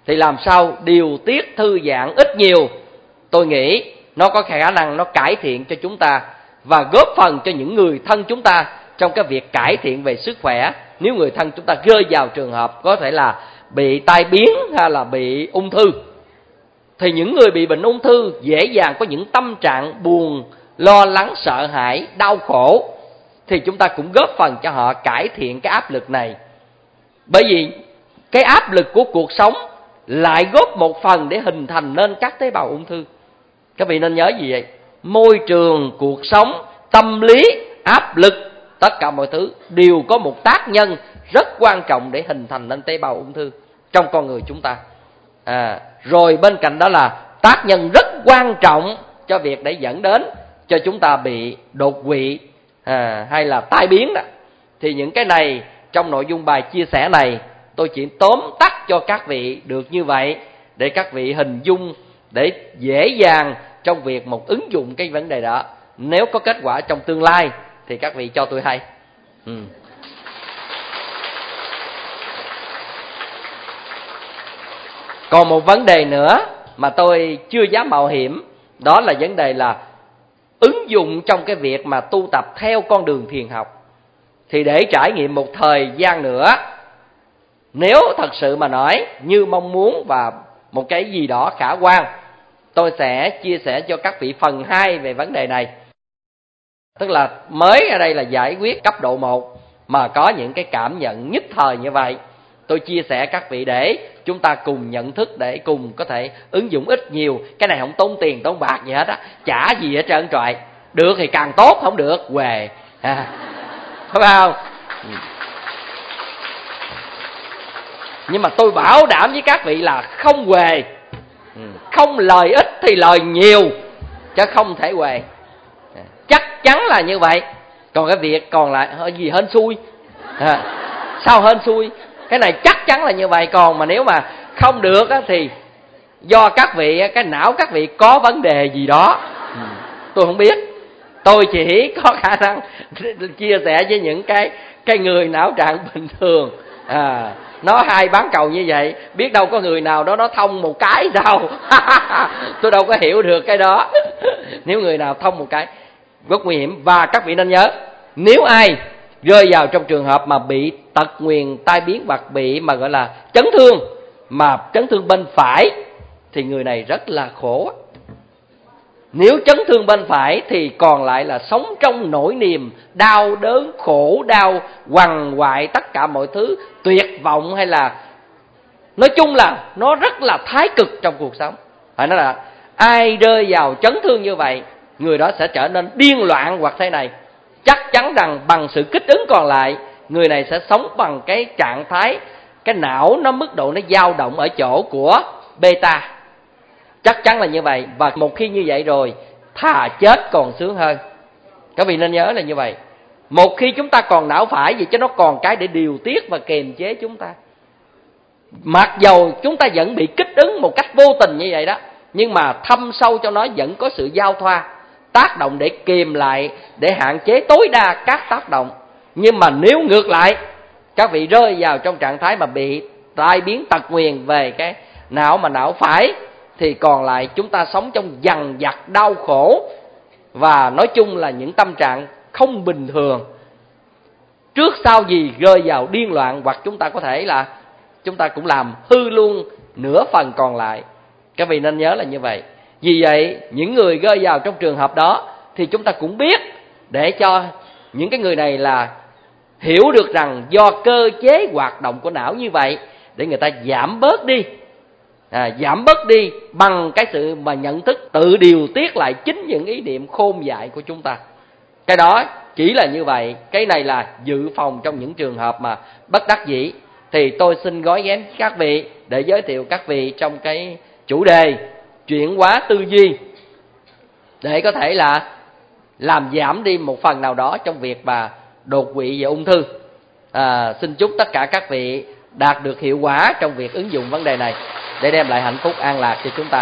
thì làm sao điều tiết thư giãn ít nhiều, tôi nghĩ nó có khả năng nó cải thiện cho chúng ta và góp phần cho những người thân chúng ta trong cái việc cải thiện về sức khỏe. Nếu người thân chúng ta rơi vào trường hợp có thể là bị tai biến hay là bị ung thư, thì những người bị bệnh ung thư dễ dàng có những tâm trạng buồn, lo lắng, sợ hãi, đau khổ, thì chúng ta cũng góp phần cho họ cải thiện cái áp lực này. Bởi vì cái áp lực của cuộc sống lại góp một phần để hình thành nên các tế bào ung thư. Các vị nên nhớ gì vậy? Môi trường, cuộc sống, tâm lý, áp lực, tất cả mọi thứ đều có một tác nhân rất quan trọng để hình thành nên tế bào ung thư trong con người chúng ta. Rồi bên cạnh đó là tác nhân rất quan trọng cho việc để dẫn đến cho chúng ta bị đột quỵ hay là tai biến đó. Thì những cái này trong nội dung bài chia sẻ này tôi chỉ tóm tắt cho các vị được như vậy, để các vị hình dung, để dễ dàng trong việc một ứng dụng cái vấn đề đó. Nếu có kết quả trong tương lai thì các vị cho tôi hay. Còn một vấn đề nữa mà tôi chưa dám mạo hiểm, đó là vấn đề là ứng dụng trong cái việc mà tu tập theo con đường thiền học. Thì để trải nghiệm một thời gian nữa, nếu thật sự mà nói như mong muốn và một cái gì đó khả quan, tôi sẽ chia sẻ cho các vị phần 2 về vấn đề này. Tức là mới ở đây là giải quyết cấp độ 1 mà có những cái cảm nhận nhất thời như vậy. Tôi chia sẻ các vị để chúng ta cùng nhận thức, để cùng có thể ứng dụng ít nhiều. Cái này không tốn tiền tốn bạc gì hết á, chả gì hết trơn trọi. Được thì càng tốt, không được huề. Phải không? Nhưng mà tôi bảo đảm với các vị là không huề. Không lời ít thì lời nhiều, chứ không thể huề. Chắc chắn là như vậy. Còn cái việc còn lại gì hên xui. Sao hên xui? Cái này chắc chắn là như vậy. Còn mà nếu mà không được á, thì do các vị, cái não các vị có vấn đề gì đó, tôi không biết. Tôi chỉ có khả năng chia sẻ với những cái người não trạng bình thường. Nó hai bán cầu như vậy, biết đâu có người nào đó nó thông một cái đâu. Tôi đâu có hiểu được cái đó. Nếu người nào thông một cái rất nguy hiểm. Và các vị nên nhớ, nếu ai rơi vào trong trường hợp mà bị tật nguyền, tai biến hoặc bị mà gọi là chấn thương, mà chấn thương bên phải, thì người này rất là khổ. Nếu chấn thương bên phải thì còn lại là sống trong nỗi niềm đau đớn, khổ đau, quằn quại, tất cả mọi thứ, tuyệt vọng, hay là nói chung là nó rất là thái cực trong cuộc sống. Phải nói là ai rơi vào chấn thương như vậy, người đó sẽ trở nên điên loạn hoặc thế này. Chắc chắn rằng bằng sự kích ứng còn lại, người này sẽ sống bằng cái trạng thái, cái não nó mức độ nó dao động ở chỗ của beta. Chắc chắn là như vậy. Và một khi như vậy rồi, thà chết còn sướng hơn. Các vị nên nhớ là như vậy. Một khi chúng ta còn não phải gì, chứ nó còn cái để điều tiết và kiềm chế chúng ta. Mặc dầu chúng ta vẫn bị kích ứng một cách vô tình như vậy đó, nhưng mà thâm sâu trong nó vẫn có sự giao thoa, tác động để kìm lại, để hạn chế tối đa các tác động. Nhưng mà nếu ngược lại, các vị rơi vào trong trạng thái mà bị tai biến tật nguyền về cái não mà não phải, thì còn lại chúng ta sống trong dằn vặt đau khổ, và nói chung là những tâm trạng không bình thường. Trước sau gì rơi vào điên loạn, hoặc chúng ta có thể là chúng ta cũng làm hư luôn nửa phần còn lại. Các vị nên nhớ là như vậy. Vì vậy những người rơi vào trong trường hợp đó thì chúng ta cũng biết, để cho những cái người này là hiểu được rằng do cơ chế hoạt động của não như vậy, để người ta giảm bớt đi, giảm bớt đi bằng cái sự mà nhận thức tự điều tiết lại chính những ý niệm khôn dại của chúng ta. Cái đó chỉ là như vậy. Cái này là dự phòng trong những trường hợp mà bất đắc dĩ. Thì tôi xin gói ghém các vị để giới thiệu các vị trong cái chủ đề chuyển hóa tư duy, để có thể là làm giảm đi một phần nào đó trong việc mà đột quỵ và ung thư. Xin chúc tất cả các vị đạt được hiệu quả trong việc ứng dụng vấn đề này để đem lại hạnh phúc an lạc cho chúng ta.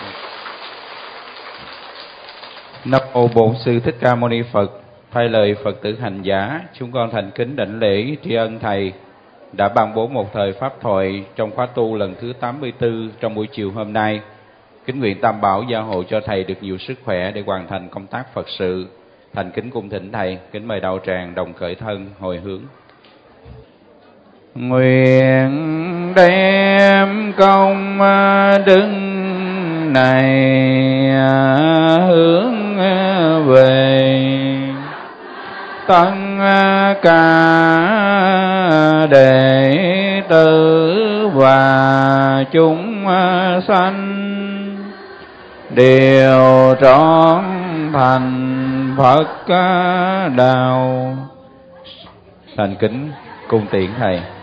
Nam mô Bổn Sư Thích Ca Mâu Ni Phật. Thay lời Phật tử hành giả, chúng con thành kính đảnh lễ tri ân thầy. đã ban bố một thời pháp thoại trong khóa tu lần thứ 84 trong buổi chiều hôm nay. Kính nguyện Tam Bảo gia hộ cho thầy được nhiều sức khỏe để hoàn thành công tác Phật sự. Thành kính cung thỉnh thầy. Kính mời đạo tràng đồng khởi thân hồi hướng. Nguyện đem công đức này hướng về tất cả đệ tử và chúng sanh đều trọn thành Phật đạo. Thành kính cung tiễn thầy.